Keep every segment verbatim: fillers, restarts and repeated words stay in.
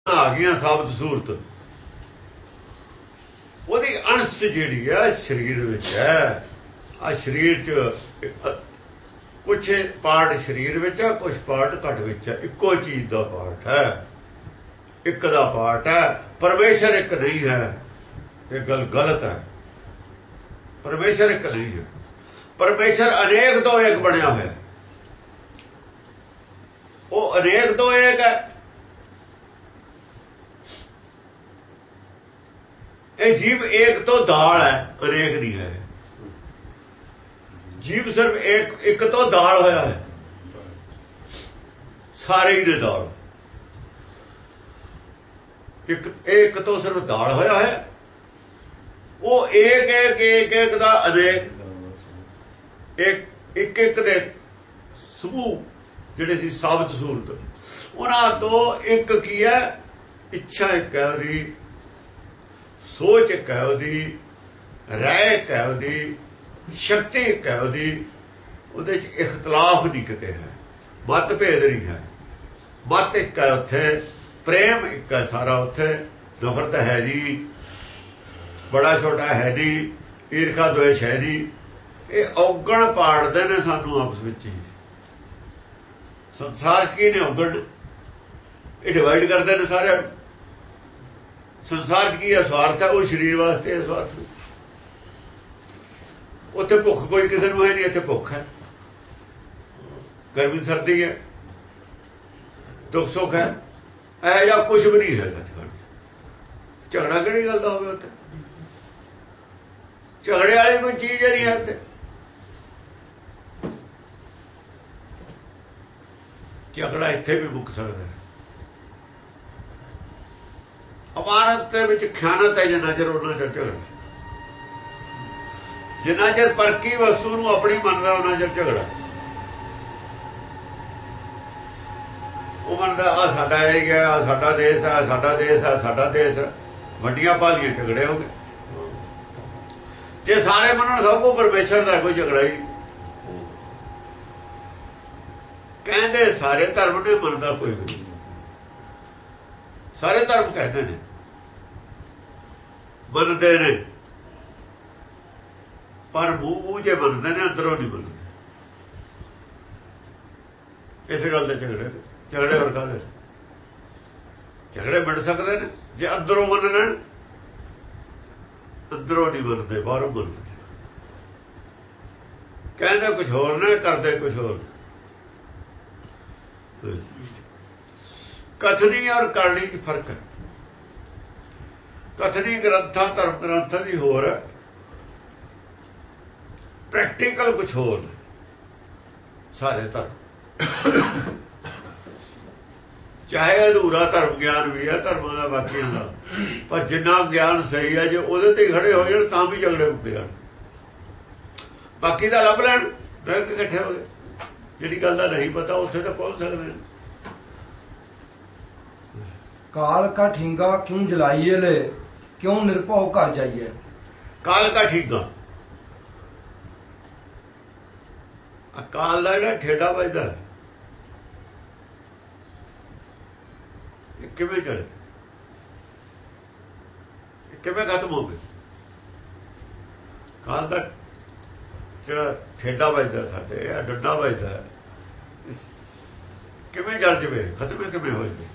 ਆ ਗਈਆਂ ਸਾਬਤ ਸੂਰਤ, ਉਹਦੀ ਅੰਸ਼ ਜਿਹੜੀ ਹੈ ਸਰੀਰ ਵਿੱਚ ਹੈ। ਆ ਸਰੀਰ ਚ ਕੁਛ ਪਾਰਟ ਸਰੀਰ ਵਿੱਚ ਹੈ, ਕੁਛ ਪਾਰਟ ਘਟ ਵਿੱਚ ਹੈ। ਇੱਕੋ ਚੀਜ਼ ਦਾ ਪਾਰਟ ਹੈ, ਇੱਕ ਦਾ ਪਾਰਟ ਹੈ। ਪਰਮੇਸ਼ਰ ਇੱਕ ਨਹੀਂ ਹੈ, ਇਹ ਗੱਲ ਗਲਤ ਹੈ। ਪਰਮੇਸ਼ਰ ਇੱਕ ਨਹੀਂ ਹੈ, ਪਰਮੇਸ਼ਰ ਅਨੇਕ ਤੋਂ ਇੱਕ ਬਣਿਆ ਹੋਇਆ। ਉਹ ਅਨੇਕ ਤੋਂ ਇੱਕ ਹੈ। ਇਹ ਜੀਵ ਇੱਕ ਤੋਂ ਦਾਲ ਹੈ, ਅਨੇਕ ਨਹੀਂ ਹੈ। ਜੀਵ ਸਿਰਫ ਇੱਕ ਇੱਕ ਤੋਂ ਦਾਲ ਹੋਇਆ ਹੈ, ਸਾਰੇ ਹੀ ਨੇ ਦਾਲ। ਇੱਕ ਇੱਕ ਤੋਂ ਸਿਰਫ ਦਾਲ ਹੋਇਆ ਹੈ। ਉਹ ਇੱਕ ਇੱਕ ਇੱਕ ਇੱਕ ਦਾ ਅਨੇਕ, ਇੱਕ ਇੱਕ ਇੱਕ ਦੇ ਸਮੂਹ ਜਿਹੜੇ ਸੀ ਸਾਬਤ ਸੂਰਤ, ਉਹਨਾਂ ਤੋਂ ਇੱਕ ਕੀ ਹੈ? ਇੱਛਾ ਇੱਕ ਹੈ ਉਹਦੀ, ਸੋਚ ਇੱਕ ਹੈ ਉਹਦੀ, ਰਾਏ ਇੱਕ ਹੈ ਉਹਦੀ, ਸ਼ਕਤੀ ਇੱਕ ਹੈ ਉਹਦੀ। ਉਹਦੇ ਚ ਇਖਤਲਾਫ ਨਹੀਂ ਕਿਤੇ ਹੈ, ਮਤ ਭੇਦ ਨਹੀਂ ਹੈ। ਮਤ ਇੱਕ ਹੈ ਉੱਥੇ, ਪ੍ਰੇਮ ਇੱਕ ਹੈ ਸਾਰਾ ਉੱਥੇ। ਨਫ਼ਰਤ ਹੈ ਨਹੀਂ, ਬੜਾ ਛੋਟਾ ਹੈ ਨਹੀਂ, ਈਰਖਾ ਦੁਆਸ਼ ਹੈ ਨਹੀਂ। ਇਹ ਔਗਣ ਪਾੜਦੇ ਨੇ ਸਾਨੂੰ ਆਪਸ ਵਿੱਚ ਹੀ। ਸੰਸਾਰ ਚ ਕੀ ਨੇ ਔਗਣ? ਇਹ ਡਿਵਾਈਡ ਕਰਦੇ ਨੇ ਸਾਰੇ। ਸੰਸਾਰ ਚ ਕੀ ਹੈ? ਸਵਾਰਥ ਹੈ, ਉਹ ਸਰੀਰ ਵਾਸਤੇ ਹੈ ਸਵਾਰਥ। ਉੱਥੇ ਭੁੱਖ ਕੋਈ ਕਿਸੇ ਨੂੰ ਹੈ ਨਹੀਂ, ਇੱਥੇ ਭੁੱਖ ਹੈ। ਗਰਮੀ ਸਰਦੀ ਹੈ, ਦੁੱਖ ਸੁੱਖ ਹੈ, ਇਹ ਜਾਂ ਕੁਛ ਵੀ ਨਹੀਂ ਹੈ ਸੱਚਖੰਡ। ਝਗੜਾ ਕਿਹੜੀ ਗੱਲ ਦਾ ਹੋਵੇ ਉੱਥੇ? ਝਗੜੇ ਵਾਲੀ ਕੋਈ ਚੀਜ਼ ਨਹੀਂ ਹੈ ਉੱਥੇ। ਝਗੜਾ ਇੱਥੇ ਵੀ ਮੁੱਕ ਸਕਦਾ ਹੈ। ਅਮਾਨਤ ਦੇ ਵਿੱਚ ਖਿਆਨਤ ਹੈ ਜਿੰਨਾ ਚਿਰ ਉਹਨਾਂ ਚਿਰ ਝਗੜਾ। ਜਿੰਨਾ ਚਿਰ ਪਰਕੀ ਵਸਤੂ ਨੂੰ ਆਪਣੀ ਮੰਨਦਾ ਉਹਨਾਂ ਚਿਰ ਝਗੜਾ। ਉਹ ਮੰਨਦਾ ਆ ਸਾਡਾ ਏਰੀਆ, ਆ ਸਾਡਾ ਦੇਸ਼ ਆ, ਸਾਡਾ ਦੇਸ਼ ਆ, ਸਾਡਾ ਦੇਸ਼। ਵੱਡੀਆਂ ਭਾਲੀਆਂ ਝਗੜੇ ਹੋ ਗਏ। ਜੇ ਸਾਰੇ ਮੰਨਣ ਸਭ ਕੋ ਪਰਮੇਸ਼ਰ ਦਾ, ਕੋਈ ਝਗੜਾ ਹੀ। ਕਹਿੰਦੇ ਸਾਰੇ ਧਰਮ ਨੇ, ਮੰਨਦਾ ਕੋਈ ਵੀ। ਸਾਰੇ ਧਰਮ ਕਹਿੰਦੇ ਨੇ, ਮੰਨਦੇ ਨੇ, ਪਰ ਮੂੰਹ ਮੂੰਹ ਜੇ ਮੰਨਦੇ ਨੇ, ਅੰਦਰੋਂ ਨਹੀਂ ਮੰਨਦੇ। ਇਸੇ ਗੱਲ ਦੇ ਝਗੜੇ ਨੇ। ਝਗੜੇ ਹੋਰ ਕਾਹਦੇ? ਝਗੜੇ ਮਿਟ ਸਕਦੇ ਨੇ ਜੇ ਅੰਦਰੋਂ ਮੰਨ ਲੈਣ। ਅੰਦਰੋਂ ਨਹੀਂ ਮੰਨਦੇ, ਬਾਹਰੋਂ ਮੰਨਦੇ। ਕਹਿੰਦੇ ਕੁਛ ਹੋਰ ਨੇ, ਕਰਦੇ ਕੁਛ ਹੋਰ। ਕਥਨੀ ਔਰ ਕਰਨੀ ਚ ਫਰਕ ਹੈ। ਕਥਨੀ ਗ੍ਰੰਥਾਂ, ਧਰਮ ਗ੍ਰੰਥਾਂ ਦੀ ਹੋਰ ਹੈ, ਪ੍ਰੈਕਟੀਕਲ ਕੁਛ ਹੋਰ। ਸਾਰੇ ਧਰਮ ਚਾਹੇ ਅਧੂਰਾ ਧਰਮ ਗਿਆਨ ਵੀ ਹੈ ਧਰਮਾਂ ਦਾ, ਬਾਕੀਆਂ ਦਾ, ਪਰ ਜਿੰਨਾ ਗਿਆਨ ਸਹੀ ਹੈ ਜੇ ਉਹਦੇ ਤੇ ਖੜੇ ਹੋ ਜਾਣ ਤਾਂ ਵੀ ਝਗੜੇ ਮੁੱਕ ਜਾਣ। ਬਾਕੀ ਦਾ ਲੱਭ ਲੈਣ, ਬਹਿ ਕੇ ਇਕੱਠੇ ਹੋ ਗਏ। ਜਿਹੜੀ ਗੱਲ ਦਾ ਨਹੀਂ ਪਤਾ ਉੱਥੇ ਤਾਂ ਪਹੁੰਚ ਸਕਦੇ ਨੇ। ਕਾਲ ਕਾ ਠੀਂਗਾ ਕਿਉਂ ਜਲਾਈਏ ਲੈ, ਕਿਉਂ ਨਿਰਭਉ ਕਰ ਜਾਈਏ। ਕਾਲ ਕਾ ਠੀਂਗਾ, ਕਾਲ ਦਾ ਜਿਹੜਾ ਠੇਡਾ ਵੱਜਦਾ ਇਹ ਕਿਵੇਂ ਚੜੇ, ਕਿਵੇਂ ਖਤਮ ਹੋ ਗਏ? ਕਾਲ ਦਾ ਜਿਹੜਾ ਠੇਡਾ ਵੱਜਦਾ ਸਾਡੇ, ਆ ਡੰਡਾ ਵੱਜਦਾ, ਕਿਵੇਂ ਜਲ ਜਵੇ, ਖਤਮ ਕਿਵੇਂ ਹੋ ਜਾਵੇ?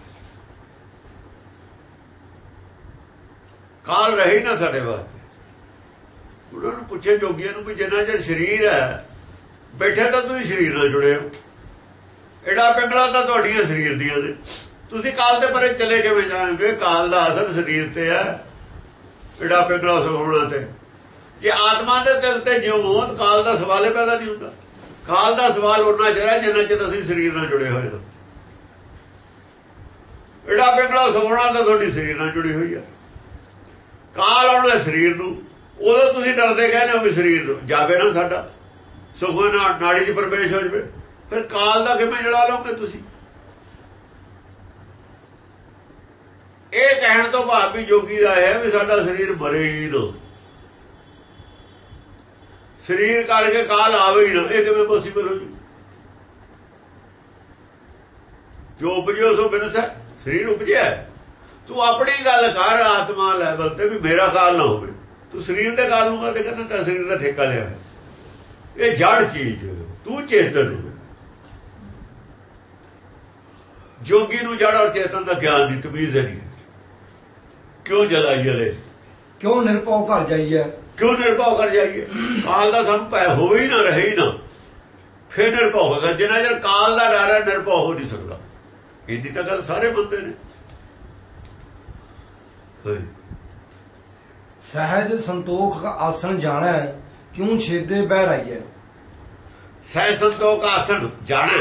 ਕਾਲ ਰਹੀ ਨਾ ਸਾਡੇ ਵਾਸਤੇ। ਉਹਨਾਂ ਨੂੰ ਪੁੱਛੇ ਜੋਗੀਆਂ ਨੂੰ ਵੀ ਜਿੰਨਾ ਚਿਰ ਸਰੀਰ ਹੈ ਬੈਠੇ ਤਾਂ ਤੁਸੀਂ ਸਰੀਰ ਨਾਲ ਜੁੜੇ ਹੋ। ਐਡਾ ਪਿੰਗਲਾ ਤਾਂ ਤੁਹਾਡੀਆਂ ਸਰੀਰ ਦੀਆਂ ਨੇ। ਤੁਸੀਂ ਕਾਲ ਦੇ ਪਰੇ ਚਲੇ ਕਿਵੇਂ ਜਾਣਗੇ? ਕਾਲ ਦਾ ਅਸਰ ਸਰੀਰ ਤੇ ਹੈ, ਐਡਾ ਪਿੰਗਲਾ ਸੁਖਣਾ ਤੇ। ਜੇ ਆਤਮਾ ਦੇ ਦਿਲ ਤੇ ਜਿਉਂ ਹੋਂ ਕਾਲ ਦਾ ਸਵਾਲ ਹੀ ਪੈਦਾ ਨਹੀਂ ਹੁੰਦਾ। ਕਾਲ ਦਾ ਸਵਾਲ ਉਹਨਾਂ ਚਿਰ ਹੈ ਜਿੰਨਾ ਚਿਰ ਅਸੀਂ ਸਰੀਰ ਨਾਲ ਜੁੜੇ ਹੋਏ ਹਾਂ। ਐਡਾ ਪਿੰਗਲਾ ਸੁਖਣਾ ਤਾਂ ਤੁਹਾਡੀ ਸਰੀਰ ਨਾਲ ਜੁੜੀ ਹੋਈ ਹੈ। ਕਾਲ ਆਉਣਾ ਸਰੀਰ ਨੂੰ, ਉਦੋਂ ਤੁਸੀਂ ਡਰਦੇ ਕਹਿੰਦੇ ਹੋ ਵੀ ਸਰੀਰ ਜਾਵੇ ਨਾ ਸਾਡਾ, ਸੁਖਮਨ ਨਾੜੀ 'ਚ ਪ੍ਰਵੇਸ਼ ਹੋ ਜਾਵੇ। ਫਿਰ ਕਾਲ ਦਾ ਕਿਵੇਂ ਜਲਾ ਲਓਗੇ ਤੁਸੀਂ? ਇਹ ਕਹਿਣ ਤੋਂ ਭਾਵ ਵੀ ਜੋਗੀ ਦਾ ਹੈ ਵੀ ਸਾਡਾ ਸਰੀਰ ਮਰੇ ਹੀ ਨਾ, ਸਰੀਰ ਕਰਕੇ ਕਾਲ ਆਵੇ ਹੀ ਨਾ। ਇਹ ਕਿਵੇਂ ਪੋਸੀਬਲ ਹੋ ਜੂ? ਜੋ ਉਪਜਿਓ ਸੋ ਬਿਨਸ ਹੈ, ਸਰੀਰ ਉਪਜਿਆ ਤੂੰ ਆਪਣੀ ਗੱਲ ਕਰ ਆਤਮਾ ਲੈਵਲ ਤੇ ਵੀ ਮੇਰਾ ਕਾਲ ਨਾ ਹੋਵੇ। ਤੂੰ ਸਰੀਰ ਦੇ ਕਾਲ ਨੂੰ ਕਦੇ ਕਹਿੰਦਾ ਤਾਂ ਸਰੀਰ ਦਾ ਠੇਕਾ ਲਿਆ। ਇਹ ਜੜ ਚੀਜ਼, ਤੂੰ ਚੇਤਨ। ਜੋਗੀ ਨੂੰ ਜੜ ਔਰ ਚੇਤਨ ਦਾ ਗਿਆਨ ਦੀ ਤਮੀਜ਼ ਨਹੀਂ। ਕਿਉਂ ਜਲਾਈਏ ਲੈ, ਕਿਉਂ ਨਿਰਭਉ ਕਰ ਜਾਈਏ, ਕਿਉਂ ਨਿਰਭਉ ਕਰ ਜਾਈਏ। ਕਾਲ ਦਾ ਸਾਨੂੰ ਭੈ ਹੋਵੇ ਹੀ ਨਾ, ਰਹੇ ਹੀ ਨਾ, ਫਿਰ ਨਿਰਭਉ ਹੋਗਾ। ਜਿੰਨਾ ਚਿਰ ਕਾਲ ਦਾ ਡਰ ਹੈ ਨਿਰਭਉ ਹੋ ਨਹੀਂ ਸਕਦਾ। ਇੰਨੀ ਤਾਂ ਗੱਲ ਸਾਰੇ ਬੰਦੇ ਨੇ। ਸਹਿਜ ਸੰਤੋਖ ਦਾ ਆਸਣ ਜਾਣਾ ਕਿਉਂ ਛੇਦੇ ਬਹਿ ਰਹੀਏ। ਸਹਿਜ ਸੰਤੋਖ ਦਾ ਆਸਣ ਜਾਣਾ,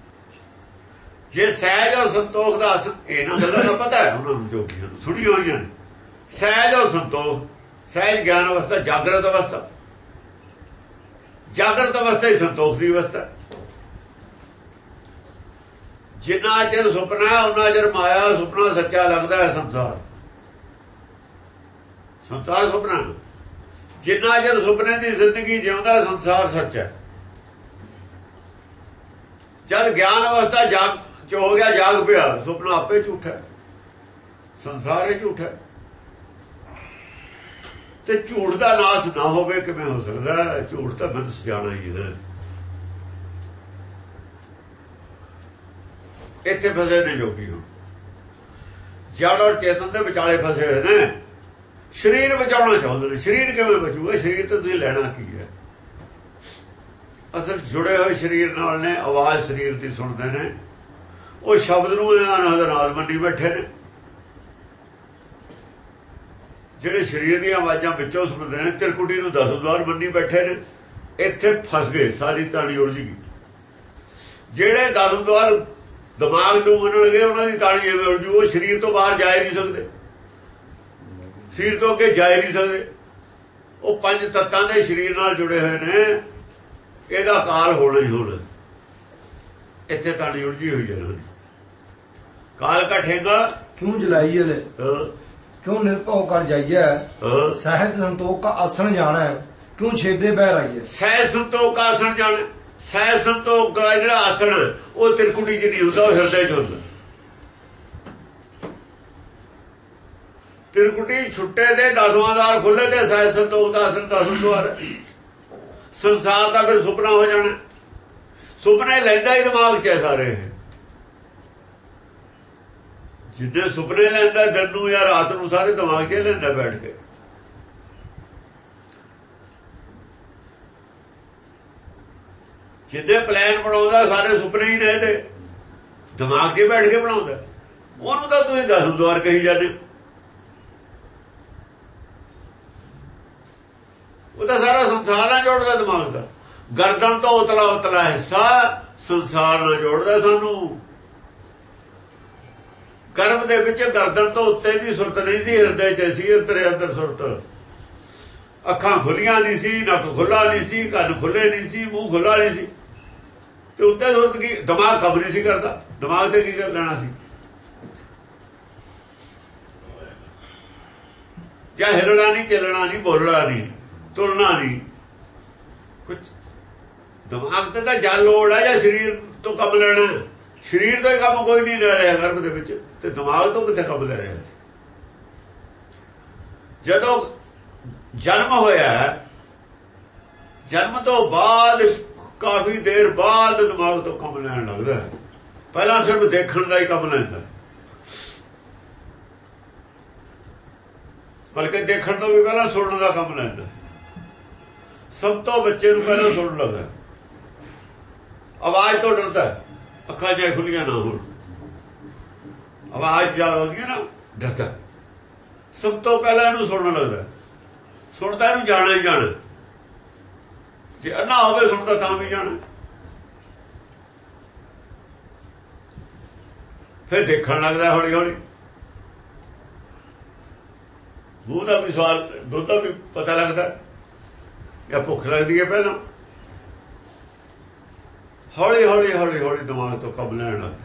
ਜੇ ਸਹਿਜ ਔਰ ਸੰਤੋਖ ਦਾ ਆਸਣ, ਇਹਨਾਂ ਗੱਲਾਂ ਦਾ ਪਤਾ ਹੈ ਉਹਨਾਂ ਨੂੰ, ਜੋਗੀਆਂ ਨੂੰ ਸੁਣੀ ਹੋਈਆਂ ਨੇ। ਸਹਿਜ ਔਰ ਸੰਤੋਖ, ਸਹਿਜ ਗਿਆਨ ਅਵਸਥਾ, ਜਾਗਰਤ ਅਵਸਥਾ। ਜਾਗਰਤ ਅਵਸਥਾ ਹੀ ਸੰਤੋਖ ਦੀ ਅਵਸਥਾ। ਜਿੰਨਾ ਚਿਰ ਸੁਪਨਾ ਉਹਨਾਂ ਚਿਰ ਮਾਇਆ, ਸੁਪਨਾ ਸੱਚਾ ਲੱਗਦਾ ਹੈ। ਸੰਸਾਰ ਸੰਸਾਰ ਸੁਪਨਾ। ਜਿੰਨਾ ਚਿਰ ਸੁਪਨੇ ਦੀ ਜ਼ਿੰਦਗੀ ਜਿਉਂਦਾ ਸੰਸਾਰ ਸੱਚ ਹੈ। ਜਦ ਗਿਆਨ ਅਵਸਥਾ ਜਾਗ ਚ ਹੋ ਗਿਆ, ਜਾਗ ਪਿਆ, ਸੁਪਨਾ ਆਪੇ ਝੂਠਾ, ਸੰਸਾਰ ਹੀ ਝੂਠਾ। ਤੇ ਝੂਠ ਦਾ ਨਾਸ਼ ਨਾ ਹੋਵੇ ਕਿਵੇਂ ਹੋ ਸਕਦਾ। ਝੂਠ ਤਾਂ ਮਨੁੱਖ ਜਾਣਾ ਹੀ ਹੈ। ਇੱਥੇ ਫਸੇ ਨੇ ਜੋਗੀ ਹੁਣ, ਜੜ ਔਰ ਚੇਤਨ ਦੇ ਵਿਚਾਲੇ ਫਸੇ ਹੋਏ ਨੇ। ਸਰੀਰ ਬਚਾਉਣਾ ਚਾਹੁੰਦੇ ਨੇ। ਸਰੀਰ ਕਿਵੇਂ ਬਚੂਗਾ? ਸਰੀਰ ਤਾਂ ਤੁਸੀਂ ਲੈਣਾ ਕੀ ਹੈ? ਅਸਲ ਜੁੜੇ ਹੋਏ ਸਰੀਰ ਨਾਲ ਨੇ। ਆਵਾਜ਼ ਸਰੀਰ ਦੀ ਸੁਣਦੇ ਨੇ, ਉਹ ਸ਼ਬਦ ਨੂੰ ਅਨਹਦ ਮੰਨੀ ਬੈਠੇ ਨੇ। ਜਿਹੜੇ ਸਰੀਰ ਦੀਆਂ ਆਵਾਜ਼ਾਂ ਵਿੱਚੋਂ ਸੁਣਦੇ ਨੇ, ਤਿਰਕੁਟੀ ਨੂੰ ਦਸ ਦਵਾਰ ਮੰਨੀ ਬੈਠੇ ਨੇ। ਇੱਥੇ ਫਸ ਗਏ, ਸਾਰੀ ਤਾਣੀ ਉਲਝ ਗਈ। ਜਿਹੜੇ ਦਸ ਦਵਾਰ ਦਿਮਾਗ ਨੂੰ ਮੰਨਣਗੇ, ਉਹਨਾਂ ਦੀ ਤਾਣੀ ਐਵੇਂ ਉਲਝੂ। ਉਹ ਸਰੀਰ ਤੋਂ ਬਾਹਰ ਜਾ ਹੀ ਨਹੀਂ ਸਕਦੇ, ਸਰੀਰ ਤੋਂ ਅੱਗੇ ਜਾ ਹੀ ਨਹੀਂ ਸਕਦੇ। ਉਹ ਪੰਜ ਤੱਤਾਂ ਦੇ ਸਰੀਰ ਨਾਲ ਜੁੜੇ ਹੋਏ ਨੇ। ਇਹਦਾ ਕਾਲ ਹੋਣਾ ਹੀ ਹੋਣਾ। ਇੱਥੇ ਤਾਣੀ ਉਲਝੀ ਹੋਈ ਹੈ। ਕਾਲ ਕਾ ਠੇਗਾ ਕਿਉਂ ਜਲਾਈਏ ਲੈ, ਕਿਉਂ ਨਿਰਭਉ ਕਰ ਜਾਈਏ। ਸਹਿਜ ਸੰਤੋਖ ਦਾ ਆਸਣ ਜਾਣਾ ਕਿਉਂ ਛੇਦੇ ਬਹਿ ਰਹੀਏ। ਸਹਿਜ ਸੰਤੋਖ ਦਾ ਆਸਣ ਜਾਣਾ। ਸਹਿਜ ਸੰਤੋਖ ਦਾ ਜਿਹੜਾ ਆਸਣ ਉਹ ਤਿਰਕੁਟੀ ਚ ਨਹੀਂ ਹੁੰਦਾ, ਉਹ ਹਿਰਦੇ ਚ ਹੁੰਦਾ। ਤਿਰਕੁਟੀ ਛੁੱਟੇ ਦੇ ਦਸਵਾਂ ਦਵਾਰ ਖੁੱਲੇ ਤੇ ਸਹਿਜ ਸੰਤੋਖ ਦਾ ਆਸਣ ਦਸਵਾਂ ਦਵਾਰ। ਸੰਸਾਰ ਦਾ ਫਿਰ ਸੁਪਨਾ ਹੋ ਜਾਣਾ। ਸੁਪਨੇ ਲੈਂਦਾ ਹੀ ਦਿਮਾਗ ਚ ਸਾਰੇ। ਜਿੱਦੇ ਸੁਪਨੇ ਲੈਂਦਾ ਦਿਨ ਨੂੰ ਜਾਂ ਰਾਤ ਨੂੰ, ਸਾਰੇ ਦਿਮਾਗ 'ਚ ਲੈਂਦਾ ਬੈਠ ਕੇ। ਜਿੱਦੇ ਪਲਾਨ ਬਣਾਉਂਦਾ ਸਾਰੇ ਸੁਪਨੇ ਹੀ ਨੇ ਇਹਦੇ ਦਿਮਾਗ 'ਚ ਬੈਠ ਕੇ ਬਣਾਉਂਦਾ। ਉਹਨੂੰ ਤਾਂ ਤੁਸੀਂ ਦਸ ਦੁਆਰ ਕਹੀ ਜਾਂਦੇ। ਉਹ ਤਾਂ ਸਾਰਾ ਸੰਸਾਰ ਨਾਲ ਜੋੜਦਾ ਦਿਮਾਗ ਦਾ। ਗਰਦਨ ਤੋਂ ਉਤਲਾ ਉਤਲਾ ਹਿੱਸਾ ਸੰਸਾਰ ਨਾਲ ਜੋੜਦਾ ਸਾਨੂੰ। ਕਰਮ ਦੇ ਵਿੱਚ ਗਰਦਨ ਤੋਂ ਉੱਤੇ ਦੀ ਸੁਰਤ ਨਹੀਂ ਸੀ, ਹਿਰਦੇ ਚ ਸੀ। ਅੰਦਰੇ ਅੰਦਰ ਸੁਰਤ। ਅੱਖਾਂ ਖੁੱਲੀਆਂ ਨਹੀਂ ਸੀ, ਨੱਕ ਖੁੱਲਾ ਨਹੀਂ ਸੀ, ਕੰਨ ਖੁੱਲੇ ਨਹੀਂ ਸੀ, ਮੂੰਹ ਖੁੱਲਾ ਨਹੀਂ ਸੀ। ਤੇ ਉੱਤੇ ਸੁਰਤ ਕੀ? ਦਿਮਾਗ ਕੰਮ ਨਹੀਂ ਸੀ ਕਰਦਾ। ਦਿਮਾਗ ਤੇ ਕੀ ਕਰ ਲੈਣਾ ਸੀ? ਜਾਂ ਹਿਲਣਾ ਨਹੀਂ, ਚੱਲਣਾ ਨਹੀਂ, ਬੋਲਣਾ ਨਹੀਂ, ਤੁਰਨਾ ਨਹੀਂ ਕੁਝ। ਦਿਮਾਗ ਤੇ ਤਾਂ ਜਲ ਲੋੜ ਹੈ ਜਾਂ ਸਰੀਰ ਤੋਂ ਕੰਮ ਲੈਣਾ। ਸਰੀਰ ਤੋਂ ਹੀ ਕੰਮ ਕੋਈ ਨਹੀਂ ਲੈ ਰਿਹਾ ਗਰਭ ਦੇ ਵਿੱਚ, ਤੇ ਦਿਮਾਗ ਤੋਂ ਕਿੱਥੇ ਕੰਮ ਲੈ ਰਿਹਾ ਸੀ? ਜਦੋਂ ਜਨਮ ਹੋਇਆ, ਜਨਮ ਤੋਂ ਬਾਅਦ ਕਾਫੀ ਦੇਰ ਬਾਅਦ ਦਿਮਾਗ ਤੋਂ ਕੰਮ ਲੈਣ ਲੱਗਦਾ। ਪਹਿਲਾਂ ਸਿਰਫ ਦੇਖਣ ਦਾ ਹੀ ਕੰਮ ਲੈਂਦਾ, ਬਲਕਿ ਦੇਖਣ ਤੋਂ ਵੀ ਪਹਿਲਾਂ ਸੁਣਨ ਦਾ ਕੰਮ ਲੈਂਦਾ। ਸਭ ਤੋਂ ਬੱਚੇ ਨੂੰ ਪਹਿਲਾਂ ਸੁਣਨ ਲੱਗਦਾ। ਆਵਾਜ਼ ਤੋਂ ਡਰਦਾ, ਅੱਖਾਂ ਜੇ ਖੁੱਲੀਆਂ ਨਾ ਹੋਣ, ਆਵਾਜ਼ ਜ਼ਿਆਦਾ ਆਉਂਦੀ ਹੈ ਨਾ, ਡਰਦਾ। ਸਭ ਤੋਂ ਪਹਿਲਾਂ ਇਹਨੂੰ ਸੁਣਨ ਲੱਗਦਾ। ਸੁਣਦਾ ਇਹਨੂੰ ਜਾਣਾ ਹੀ ਜਾਣਾ। ਜੇ ਅੰਨਾ ਹੋਵੇ ਸੁਣਦਾ ਤਾਂ ਵੀ ਜਾਣਾ। ਫਿਰ ਦੇਖਣ ਲੱਗਦਾ ਹੌਲੀ ਹੌਲੀ। ਮੂੰਹ ਦਾ ਵੀ ਸਵਾਲ, ਦੁੱਧ ਦਾ ਵੀ ਪਤਾ ਲੱਗਦਾ ਜਾਂ ਭੁੱਖ ਲੱਗਦੀ ਹੈ। ਪਹਿਲਾਂ ਹੌਲੀ ਹੌਲੀ ਹੌਲੀ ਹੌਲੀ ਦਿਮਾਗ ਤੋਂ ਕੰਮ ਲੈਣ ਲੱਗਦਾ।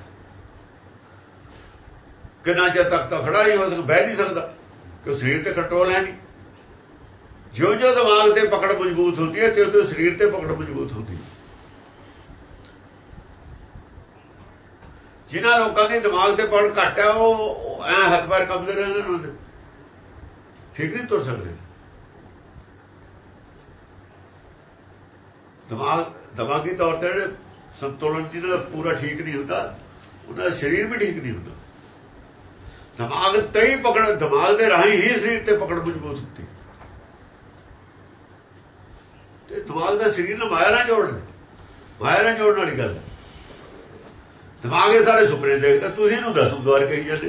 ਕਿੰਨਾ ਚਿਰ ਤੱਕ ਤਾਂ ਖੜਾ ਨਹੀਂ ਹੋ ਸਕਦਾ, ਬਹਿ ਨਹੀਂ ਸਕਦਾ, ਕਿਉਂ ਸਰੀਰ ਤੇ ਕੰਟਰੋਲ ਹੈ ਨਹੀਂ। ਜਿਉਂ ਜਿਉਂ ਦਿਮਾਗ ਤੇ ਪਕੜ ਮਜ਼ਬੂਤ ਹੁੰਦੀ ਹੈ, ਤਿਉਂ ਤਿਉਂ ਸਰੀਰ ਤੇ ਪਕੜ ਮਜ਼ਬੂਤ ਹੁੰਦੀ ਹੈ। ਜਿਨ੍ਹਾਂ ਲੋਕਾਂ ਦੇ ਦਿਮਾਗ ਤੇ ਪੜ ਘੱਟ ਹੈ ਉਹ ਐ ਹੱਥ ਪੈਰ ਕੰਬਦੇ ਰਹਿੰਦੇ ਨੇ, ਉਹਦੇ ਠੀਕ ਨਹੀਂ ਤੁਰ ਸਕਦੇ। ਦਿਮਾਗ ਦਿਮਾਗੀ ਤੌਰ ਤੇ ਜਿਹੜੇ ਸੰਤੁਲਨ ਜਿਹਨਾਂ ਦਾ ਪੂਰਾ ਠੀਕ ਨਹੀਂ ਹੁੰਦਾ, ਉਹਨਾਂ ਦਾ ਸਰੀਰ ਵੀ ਠੀਕ ਨਹੀਂ ਹੁੰਦਾ। ਦਿਮਾਗ ਤੇ ਹੀ ਪਕੜ, ਦਿਮਾਗ ਦੇ ਰਾਹੀਂ ਹੀ ਸਰੀਰ ਤੇ ਪਕੜ ਮਜ਼ਬੂਤ ਹੁੰਦੀ। ਤੇ ਦਿਮਾਗ ਦਾ ਸਰੀਰ ਨਾਲ ਮਾਇਆ ਨਾਲ ਜੋੜ ਲੈ, ਮਾਇਆ ਨਾਲ ਜੋੜਨ ਵਾਲੀ ਗੱਲ। ਦਿਮਾਗ ਇਹ ਸਾਰੇ ਸੁਪਨੇ ਦੇਖਦਾ, ਤੁਸੀਂ ਇਹਨੂੰ ਦਸਮ ਦੁਆਰ ਕਹੀ ਜਾਂਦੇ।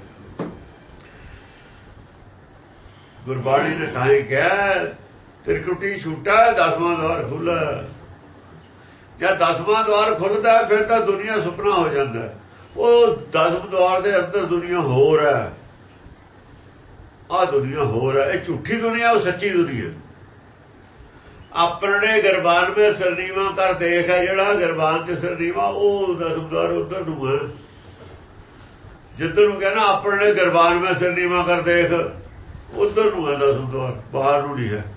ਗੁਰਬਾਣੀ ਨੇ ਤਾਂ ਹੀ ਕਿਹਾ ਤਿਰਕੁਟੀ ਛੂਟਾ ਦਸਵਾਂ ਦੁਆਰ ਖੁੱਲ੍ਹਾ। ਜਦ ਦਸਵਾਂ ਦੁਆਰ ਖੁੱਲਦਾ ਫਿਰ ਤਾਂ ਦੁਨੀਆ ਸੁਪਨਾ ਹੋ ਜਾਂਦਾ। ਉਹ ਦਸਮ ਦੁਆਰ ਦੇ ਅੰਦਰ ਦੁਨੀਆ ਹੋਰ ਹੈ, ਆਹ ਦੁਨੀਆ ਹੋਰ ਹੈ। ਇਹ ਝੂਠੀ ਦੁਨੀਆ, ਉਹ ਸੱਚੀ ਦੁਨੀਆ। ਆਪਣੇ ਗਰਬਾਨ ਵਿੱਚ ਸਰਨੀਵਾ ਕਰ ਦੇਖ ਹੈ ਜਿਹੜਾ ਗਰਬਾਨ ਚ ਸਰਨੀਵਾ, ਉਹ ਦਸਮ ਦੁਆਰ ਉਧਰ ਨੂੰ ਹੈ। ਜਿੱਧਰ ਨੂੰ ਕਹਿੰਦਾ ਆਪਣੇ ਗਰਬਾਨ ਵਿੱਚ ਸਰਨੀਵਾ ਕਰ ਦੇਖ, ਉਧਰ ਨੂੰ ਹੈ ਦਸਮ ਦੁਆਰ, ਬਾਹਰ ਨੂੰ ਨਹੀਂ ਹੈ।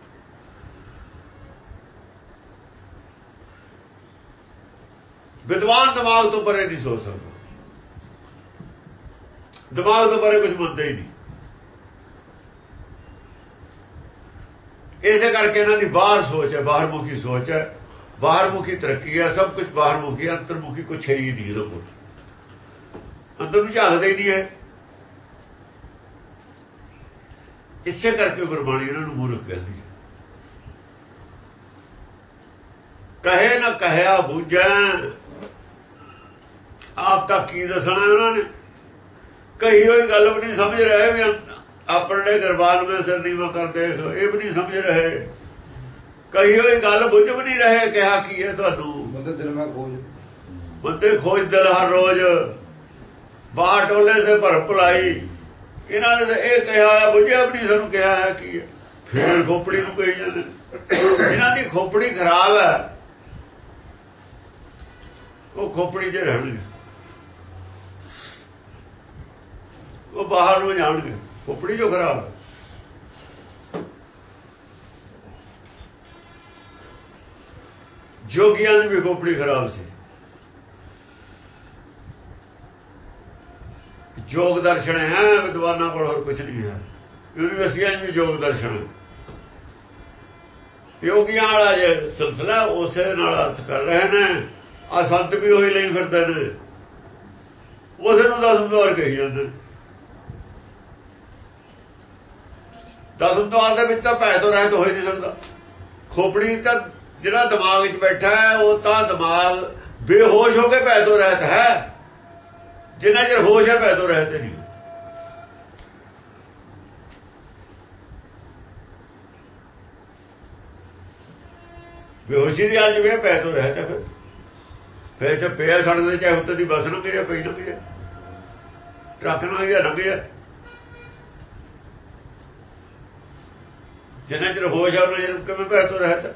ਵਿਦਵਾਨ ਦਿਮਾਗ ਤੋਂ ਪਰੇ ਨਹੀਂ ਸੋਚ ਸਕਦਾ, ਦਿਮਾਗ ਤੋਂ ਪਰੇ ਕੁਝ ਮੰਨਦਾ ਹੀ ਨਹੀਂ। ਇਸੇ ਕਰਕੇ ਇਹਨਾਂ ਦੀ ਬਾਹਰ ਸੋਚ ਹੈ, ਬਾਹਰ ਮੁਖੀ ਸੋਚ ਹੈ, ਬਾਹਰ ਮੁਖੀ ਤਰੱਕੀ ਹੈ, ਸਭ ਕੁਝ ਬਾਹਰ ਮੁਖੀ। ਅੰਤਰਮੁਖੀ ਕੁਛ ਹੈ ਹੀ ਨਹੀਂ, ਲੋਕ ਅੰਦਰ ਨੂੰ ਝਾਕਦੇ ਹੀ ਨਹੀਂ ਹੈ। ਇਸੇ ਕਰਕੇ ਗੁਰਬਾਣੀ ਇਹਨਾਂ ਨੂੰ ਮੂਰਖ ਕਹਿੰਦੀ ਹੈ। ਕਹੇ ਨਾ ਕਹਿਆ ਬੂਝੈ, ਆਪ ਤਾਂ ਕੀ ਦੱਸਣਾ ਉਹਨਾਂ ਨੇ। ਕਹੀ ਹੋਈ ਗੱਲ ਵੀ ਨਹੀਂ ਸਮਝ ਰਹੇ ਵੀ ਆਪਣੇ ਗਰਬਾਨ ਵਿੱਚ ਸਿਰ ਨੀਵਾਂ ਕਰ ਦੇਖ, ਇਹ ਵੀ ਨਹੀਂ ਸਮਝ ਰਹੇ। ਕਹੀ ਹੋਈ ਗੱਲ ਬੁੱਝ ਵੀ ਨਹੀਂ ਰਹੇ। ਕਿਹਾ ਕੀ ਹੈ ਤੁਹਾਨੂੰ? ਬੰਦੇ ਦਿਲ ਮੈਂ ਖੋਜ, ਬੰਦੇ ਖੋਜ ਦਿਲ ਹਰ ਰੋਜ਼, ਬਾਹਰ ਟੋਲੇ ਤੇ ਭਰ ਭੁਲਾਈ। ਇਹਨਾਂ ਨੇ ਤਾਂ ਇਹ ਕਿਹਾ, ਬੁੱਝਿਆ ਵੀ ਨਹੀਂ ਸਾਨੂੰ ਕਿਹਾ ਹੈ ਕੀ ਹੈ। ਫੇਰ ਖੋਪੜੀ ਨੂੰ ਕਹੀ ਜਾਂਦੇ। ਜਿਹਨਾਂ ਦੀ ਖੋਪੜੀ ਖਰਾਬ ਹੈ ਉਹ ਖੋਪੜੀ 'ਚ ਰਹਿਣਗੇ, ਉਹ ਬਾਹਰ ਨੂੰ ਜਾਣਗੇ। ਖੋਪੜੀ ਜੋ ਖਰਾਬ, ਜੋਗੀਆਂ ਦੀ ਵੀ ਖੋਪੜੀ ਖਰਾਬ ਸੀ। ਯੋਗ ਦਰਸ਼ਨ ਹੈ ਵਿਦਵਾਨਾਂ ਕੋਲ, ਹੋਰ ਕੁਛ ਨਹੀਂ ਹੈ। ਯੂਨੀਵਰਸਿਟੀਆਂ 'ਚ ਵੀ ਯੋਗ ਦਰਸ਼ਨ, ਯੋਗੀਆਂ ਵਾਲਾ ਜੇ ਸਿਲਸਿਲਾ ਉਸੇ ਨਾਲ ਅਰਥ ਕਰ ਰਹੇ ਨੇ। ਆ ਸੰਤ ਵੀ ਉਹੀ ਲਈ ਫਿਰਦੇ ਨੇ, ਉਸੇ ਨੂੰ ਦਸਮ ਦੁਆਰ ਕਹੀ ਜਾਂਦੇ। ਦਸਮ ਦੁਆਰ ਦੇ ਵਿੱਚ ਤਾਂ ਭੈ ਤੋਂ ਰਹਿਤ ਹੋ ਹੀ ਨਹੀਂ ਸਕਦਾ। ਖੋਪੜੀ ਤਾਂ ਜਿਹੜਾ ਦਿਮਾਗ ਵਿੱਚ ਬੈਠਾ ਹੈ ਉਹ ਤਾਂ ਦਿਮਾਗ ਬੇਹੋਸ਼ ਹੋ ਕੇ ਭੈ ਤੋਂ ਰਹਿਤ ਹੈ। ਜਿੰਨਾ ਚਿਰ ਹੋਸ਼ ਹੈ ਭੈ ਤੋਂ ਰਹਿਤ ਨਹੀਂ। ਬੇਹੋਸ਼ੀ ਦੀ ਅੱਜ ਵੀ ਭੈ ਤੋਂ ਰਹਿਤ ਹੈ। ਫਿਰ ਫਿਰ ਇੱਥੇ ਪਿਆ ਸੜਕ ਦੇ, ਚਾਹੇ ਉੱਤੇ ਦੀ ਬੱਸ ਲੰਘ ਗਿਆ, ਪਈ ਲੰਘ ਗਿਆ, ਟਰੱਕ ਲੰਘ ਗਿਆ, ਲੰਘ ਗਿਆ। ਜਿੰਨਾ ਚਿਰ ਹੋਸ਼ ਆ ਉਹਨਾਂ ਚਿਰ ਕਿਵੇਂ ਭੈ ਤੋਂ ਰਹਿਤ ਹੈ।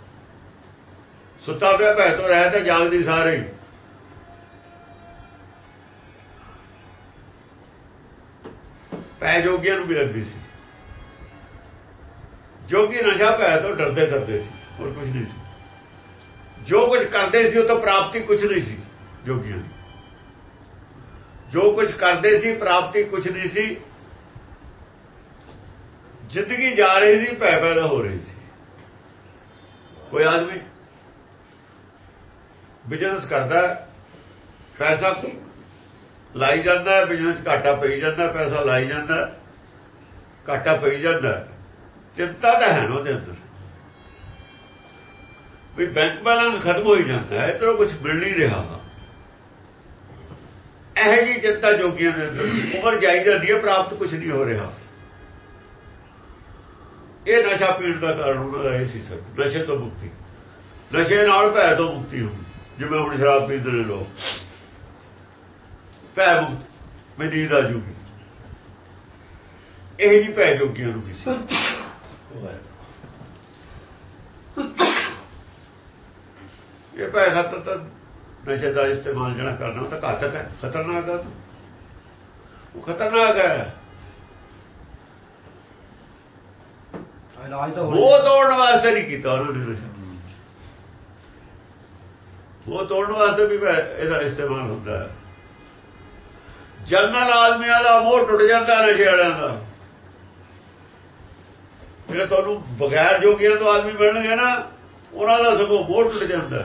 ਸੁੱਤਾ ਪਿਆ ਭੈ ਤੋਂ ਰਹਿਤ ਹੈ, ਜਾਗਦੀ ਸਾਰੇ ਹੀ। ਭੈ ਜੋਗੀਆਂ ਨੂੰ ਵੀ ਲੱਗਦੀ ਸੀ। ਜੋਗੀ ਨਸ਼ਾ ਭੈ ਤੋਂ ਡਰਦੇ ਡਰਦੇ ਸੀ, ਹੋਰ ਕੁਝ ਨਹੀਂ ਸੀ। ਜੋ ਕੁਝ ਕਰਦੇ ਸੀ ਉਹ ਤੋਂ ਪ੍ਰਾਪਤੀ ਕੁਝ ਨਹੀਂ ਸੀ। ਜੋਗੀਆਂ ਦੀ ਜੋ ਕੁਝ ਕਰਦੇ ਸੀ ਪ੍ਰਾਪਤੀ ਕੁਝ ਨਹੀਂ ਸੀ। ਜ਼ਿੰਦਗੀ ਜਾ ਰਹੀ ਸੀ, ਭੈ ਪੈਦਾ ਹੋ ਰਹੀ ਸੀ। ਕੋਈ ਆਦਮੀ ਬਿਜ਼ਨਸ ਕਰਦਾ, ਪੈਸਾ ਲਾਈ ਜਾਂਦਾ, ਬਿਜ਼ਨਸ ਘਾਟਾ ਪਈ ਜਾਂਦਾ, ਪੈਸਾ ਲਾਈ ਜਾਂਦਾ, ਘਾਟਾ ਪਈ ਜਾਂਦਾ। ਚਿੰਤਾ ਤਾਂ ਹੈ ਨਾ ਉਹਦੇ ਅੰਦਰ ਵੀ ਬੈਂਕ ਬੈਲੈਂਸ ਖਤਮ ਹੋ ਹੀ ਜਾਂਦਾ, ਇੱਧਰੋਂ ਕੁਛ ਮਿਲ ਨਹੀਂ ਰਿਹਾ। ਇਹੋ ਜਿਹੀ ਚਿੰਤਾ ਜੋਗੀਆਂ ਦੇ ਅੰਦਰ ਸੀ। ਉਮਰ ਜਾਈ ਜਾਂਦੀ ਹੈ, ਪ੍ਰਾਪਤ ਕੁਛ ਨਹੀਂ ਹੋ ਰਿਹਾ। ਇਹ ਨਸ਼ਾ ਪੀਣ ਦਾ ਕਾਰਨ ਉਹਨਾਂ ਦਾ ਇਹ ਸੀ ਸਰ, ਨਸ਼ੇ ਤੋਂ ਮੁਕਤੀ। ਨਸ਼ੇ ਨਾਲ ਭੈ ਤੋਂ ਮੁਕਤੀ ਹੋਈ। ਜਿਵੇਂ ਹੁਣ ਸ਼ਰਾਬ ਪੀਂਦੇ ਨੇ ਲੋਕ, ਭੈ ਮੁਕਤ ਮੈਂ ਨੀਂਦ ਆ ਜੂਗੀ। ਇਹ ਜਿਹੀ ਭੈ ਜੋਗੀਆਂ ਨੂੰ ਵੀ ਸੀ। ਇਹ ਭੈ ਖਾਤਰ ਤਾਂ ਨਸ਼ੇ ਦਾ ਇਸਤੇਮਾਲ ਜਿਹੜਾ ਕਰਨਾ ਉਹ ਤਾਂ ਘਾਤਕ ਹੈ, ਖਤਰਨਾਕ ਹੈ। ਉਹ ਖਤਰਨਾਕ ਹੈ। ਉਹ ਤੋੜਨ ਵਾਸਤੇ ਨਹੀਂ ਕੀਤਾ ਉਹਨਾਂ ਨੇ ਨਸ਼ਾ। ਉਹ ਤੋੜਨ ਵਾਸਤੇ ਵੀ ਇਹਦਾ ਇਸਤੇਮਾਲ ਹੁੰਦਾ ਹੈ। ਜਨਰਲ ਆਦਮੀਆਂ ਦਾ ਮੋਹ ਟੁੱਟ ਜਾਂਦਾ ਨਸ਼ੇ ਵਾਲਿਆਂ ਦਾ। ਜਿਹੜੇ ਤੁਹਾਨੂੰ ਬਗੈਰ ਜੋਗੀਆਂ ਤੋਂ ਆਦਮੀ ਮਿਲਣਗੇ ਨਾ, ਉਹਨਾਂ ਦਾ ਸਗੋਂ ਮੋਹ ਟੁੱਟ ਜਾਂਦਾ।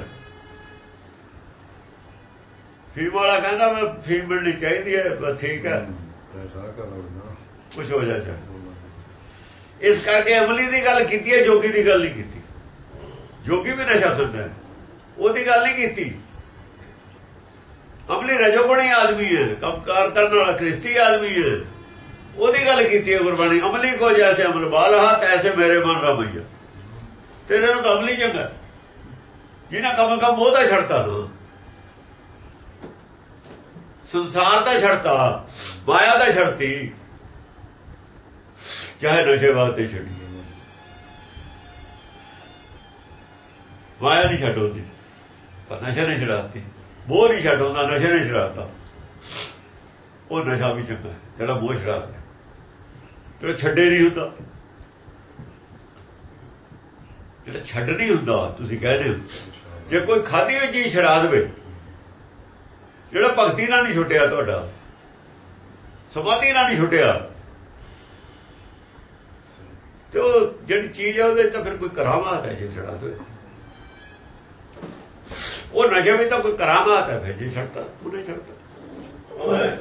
ਫੀਮ ਵਾਲਾ ਕਹਿੰਦਾ ਮੈਂ ਫੀਮ ਮਿਲਣੀ ਚਾਹੀਦੀ ਹੈ, ਬਸ ਠੀਕ ਹੈ, ਕੁਛ ਹੋ ਜਾ ਚਾਹੇ। ਇਸ ਕਰਕੇ ਅਮਲੀ ਦੀ ਗੱਲ ਕੀਤੀ ਹੈ, ਜੋਗੀ ਦੀ ਗੱਲ ਨਹੀਂ ਕੀਤੀ। ਜੋਗੀ ਵੀ ਨਸ਼ਾ ਕਰਦਾ ਹੈ, ਉਹਦੀ ਗੱਲ ਨਹੀਂ ਕੀਤੀ। ਅਮਲੀ ਰਜੋਗੁਣੀ ਆਦਮੀ ਹੈ, ਕੰਮਕਾਰ ਕਰਨ ਵਾਲਾ ਕ੍ਰਿਸਤੀ ਆਦਮੀ ਹੈ, ਉਹਦੀ ਗੱਲ ਕੀਤੀ ਹੈ ਗੁਰਬਾਣੀ। ਅਮਲੀ ਕੋ ਜੈਸੇ ਅਮਲ ਬਾਲਹਾ ਤੈਸੇ ਮੇਰੇ ਮਨ ਰਮਈਆ। ਤੇਰੇ ਨੂੰ ਤਾਂ ਅਮਲੀ ਚੰਗਾ, ਜਿਹਨਾਂ ਕੰਮ ਕੰਮ ਉਹਦਾ ਛੱਡਤਾ ਨਾ, ਸੰਸਾਰ ਦਾ ਛੱਡਤਾ, ਮਾਇਆ ਦਾ ਛੱਡਤੀ, ਚਾਹੇ ਨਸ਼ੇ ਵਾਸਤੇ ਛੱਡੀ। ਮਾਇਆ ਨਹੀਂ ਛੱਡ ਹੁੰਦੀ, ਪਰ ਨਸ਼ੇ ਨੇ ਛਡਾਤੀ। ਮੋਹ ਨਹੀਂ ਛੱਡ ਹੁੰਦਾ, ਨਸ਼ੇ ਨੇ ਛਡਾਤਾ। ਉਹ ਨਸ਼ਾ ਵੀ ਚੰਗਾ ਜਿਹੜਾ ਮੋਹ ਛਡਾਤਾ, ਜਿਹੜਾ ਛੱਡੇ ਨਹੀਂ ਹੁੰਦਾ, ਜਿਹੜਾ ਛੱਡ ਨਹੀਂ ਹੁੰਦਾ। ਤੁਸੀਂ ਕਹਿੰਦੇ ਹੋ ਜੇ ਕੋਈ ਖਾਧੀ ਹੋਈ ਚੀਜ਼ ਛਡਾ ਦੇਵੇ, ਜਿਹੜਾ ਭਗਤੀ ਨਾਲ ਨਹੀਂ ਛੁੱਟਿਆ, ਤੁਹਾਡਾ ਸਮਾਧੀ ਨਾਲ ਨਹੀਂ ਛੁੱਟਿਆ, ਤੇ ਉਹ ਜਿਹੜੀ ਚੀਜ਼ ਹੈ ਉਹਦੇ ਤਾਂ ਫਿਰ ਕੋਈ ਕਰਾਮਾਤ ਹੈ ਜੇ ਛਡਾ ਦੇਵੇ। ਉਹ ਨਸ਼ੇ ਵਿੱਚ ਤਾਂ ਕੋਈ ਕਰਾਮਾਤ ਹੈ, ਫਿਰ ਜੇ ਛੱਡਤਾ ਉਹਨੇ ਛੱਡਤਾ।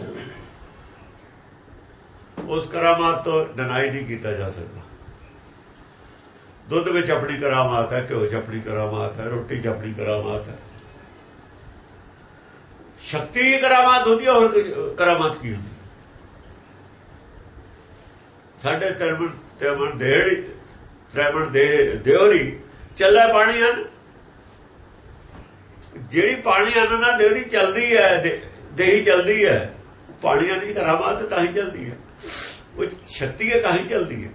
ਉਸ ਕਰਾਮਾਤ ਤੋਂ ਡਿਨਾਈ ਨਹੀਂ ਕੀਤਾ ਜਾ ਸਕਦਾ। ਦੁੱਧ ਵਿੱਚ ਆਪਣੀ ਕਰਾਮਾਤ ਹੈ, ਘਿਓ ਚ ਆਪਣੀ ਕਰਾਮਾਤ ਹੈ, ਰੋਟੀ ਚ ਆਪਣੀ ਕਰਾਮਾਤ ਹੈ। ਸ਼ਕਤੀ ਕਰਾਮਾਤ ਹੁੰਦੀ ਹੈ, ਹੋਰ ਕਰਾਮਾਤ ਕੀ ਹੁੰਦੀ? ਸਾਡੇ ਤਰਮਨ ਤੇਮਨ ਦੇੜੀ ਤਰਮਨ ਦੇ ਦਿਓਰੀ ਚੱਲੇ ਪਾਣੀ ਹਨ। ਜਿਹੜੀ ਪਾਣੀ ਹਨ ਨਾ ਦਿਓਰੀ ਚੱਲਦੀ ਹੈ, ਦੇਹੀ ਚੱਲਦੀ ਹੈ। ਪਾਣੀਆਂ ਦੀ ਕਰਾਮਾਤ ਤਾਂ ਹੀ ਚੱਲਦੀ ਹੈ, ਉਹ ਸ਼ਕਤੀ ਹੈ ਤਾਂ ਹੀ ਚੱਲਦੀ ਹੈ।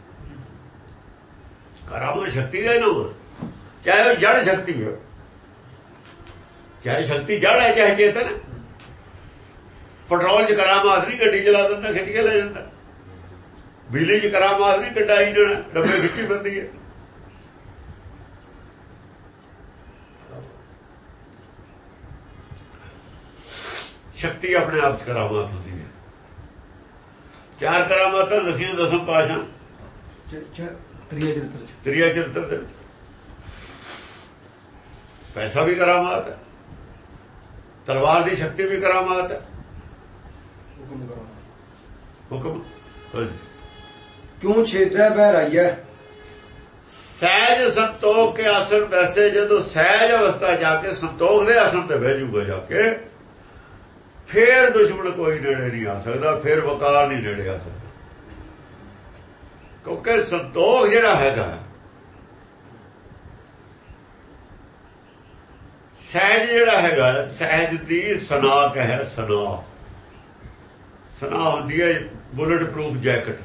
ਕਰਾਮਾਤ ਸ਼ਕਤੀ ਦਾ ਨਾ, ਚਾਹੇ ਉਹ ਜੜ ਸ਼ਕਤੀ ਹੋ, ਚਾਹੇ ਸ਼ਕਤੀ ਜੜ ਹੈ ਚਾਹੇ ਚੇਤਨ। ਪੈਟਰੋਲ ਚ ਕਰਾਮਾਤ ਨਹੀਂ, ਗੱਡੀ ਚਲਾ ਦਿੰਦਾ, ਖਿੱਚ ਕੇ ਲੈ ਜਾਂਦਾ। ਬਿਜਲੀ ਚ ਕਰਾਮਾਤ ਨਹੀਂ, ਕਢਾਈ ਜਾਣਾ, ਡੱਬੇ ਖਿੱਚੀ ਫਿਰਦੀ ਹੈ। ਸ਼ਕਤੀ ਆਪਣੇ ਆਪ ਚ ਕਰਾਮਾਤ ਹੁੰਦੀ ਹੈ। ਚਾਰ ਕਰਾਮਾਤਾਂ ਦਸੀਆਂ ਦਸਮ ਪਾਸ਼ਾ ਤ੍ਰਿਆ ਚਰਿੱਤਰ ਤ੍ਰਿਆ ਚਰਿੱਤਰ ਦੇ ਵਿੱਚ। ਪੈਸਾ ਵੀ ਕਰਾਮਾਤ ਹੈ, ਤਲਵਾਰ ਦੀ ਸ਼ਕਤੀ ਵੀ ਕਰਾਮਾਤ ਹੈ। ਹੁਕਮ ਕਿਉਂ ਛੇਤੈ ਬਹਿਰਾਈਐ ਸਹਿਜ ਸੰਤੋਖ ਕੇ ਆਸਣ ਵੈਸੇ। ਜਦੋਂ ਸਹਿਜ ਅਵਸਥਾ ਜਾ ਕੇ ਸੰਤੋਖ ਦੇ ਆਸਣ ਤੇ ਬਹਿ ਜੂਗਾ ਜਾ ਕੇ, ਫੇਰ ਦੁਸ਼ਮਣ ਕੋਈ ਨੇੜੇ ਨਹੀਂ ਆ ਸਕਦਾ, ਫੇਰ ਵਕਾਰ ਨਹੀਂ ਨੇੜੇ ਆ ਸਕਦਾ। ਕਿਉਂਕਿ ਸੰਤੋਖ ਜਿਹੜਾ ਹੈਗਾ, ਸਹਿਜ ਜਿਹੜਾ ਹੈਗਾ, ਸਹਿਜ ਦੀ ਸਨਾਕ ਹੈ। ਸਨਾ ਸਨਾ ਹੁੰਦੀ ਹੈ ਬੁਲਟ ਪ੍ਰੂਫ ਜੈਕਟ।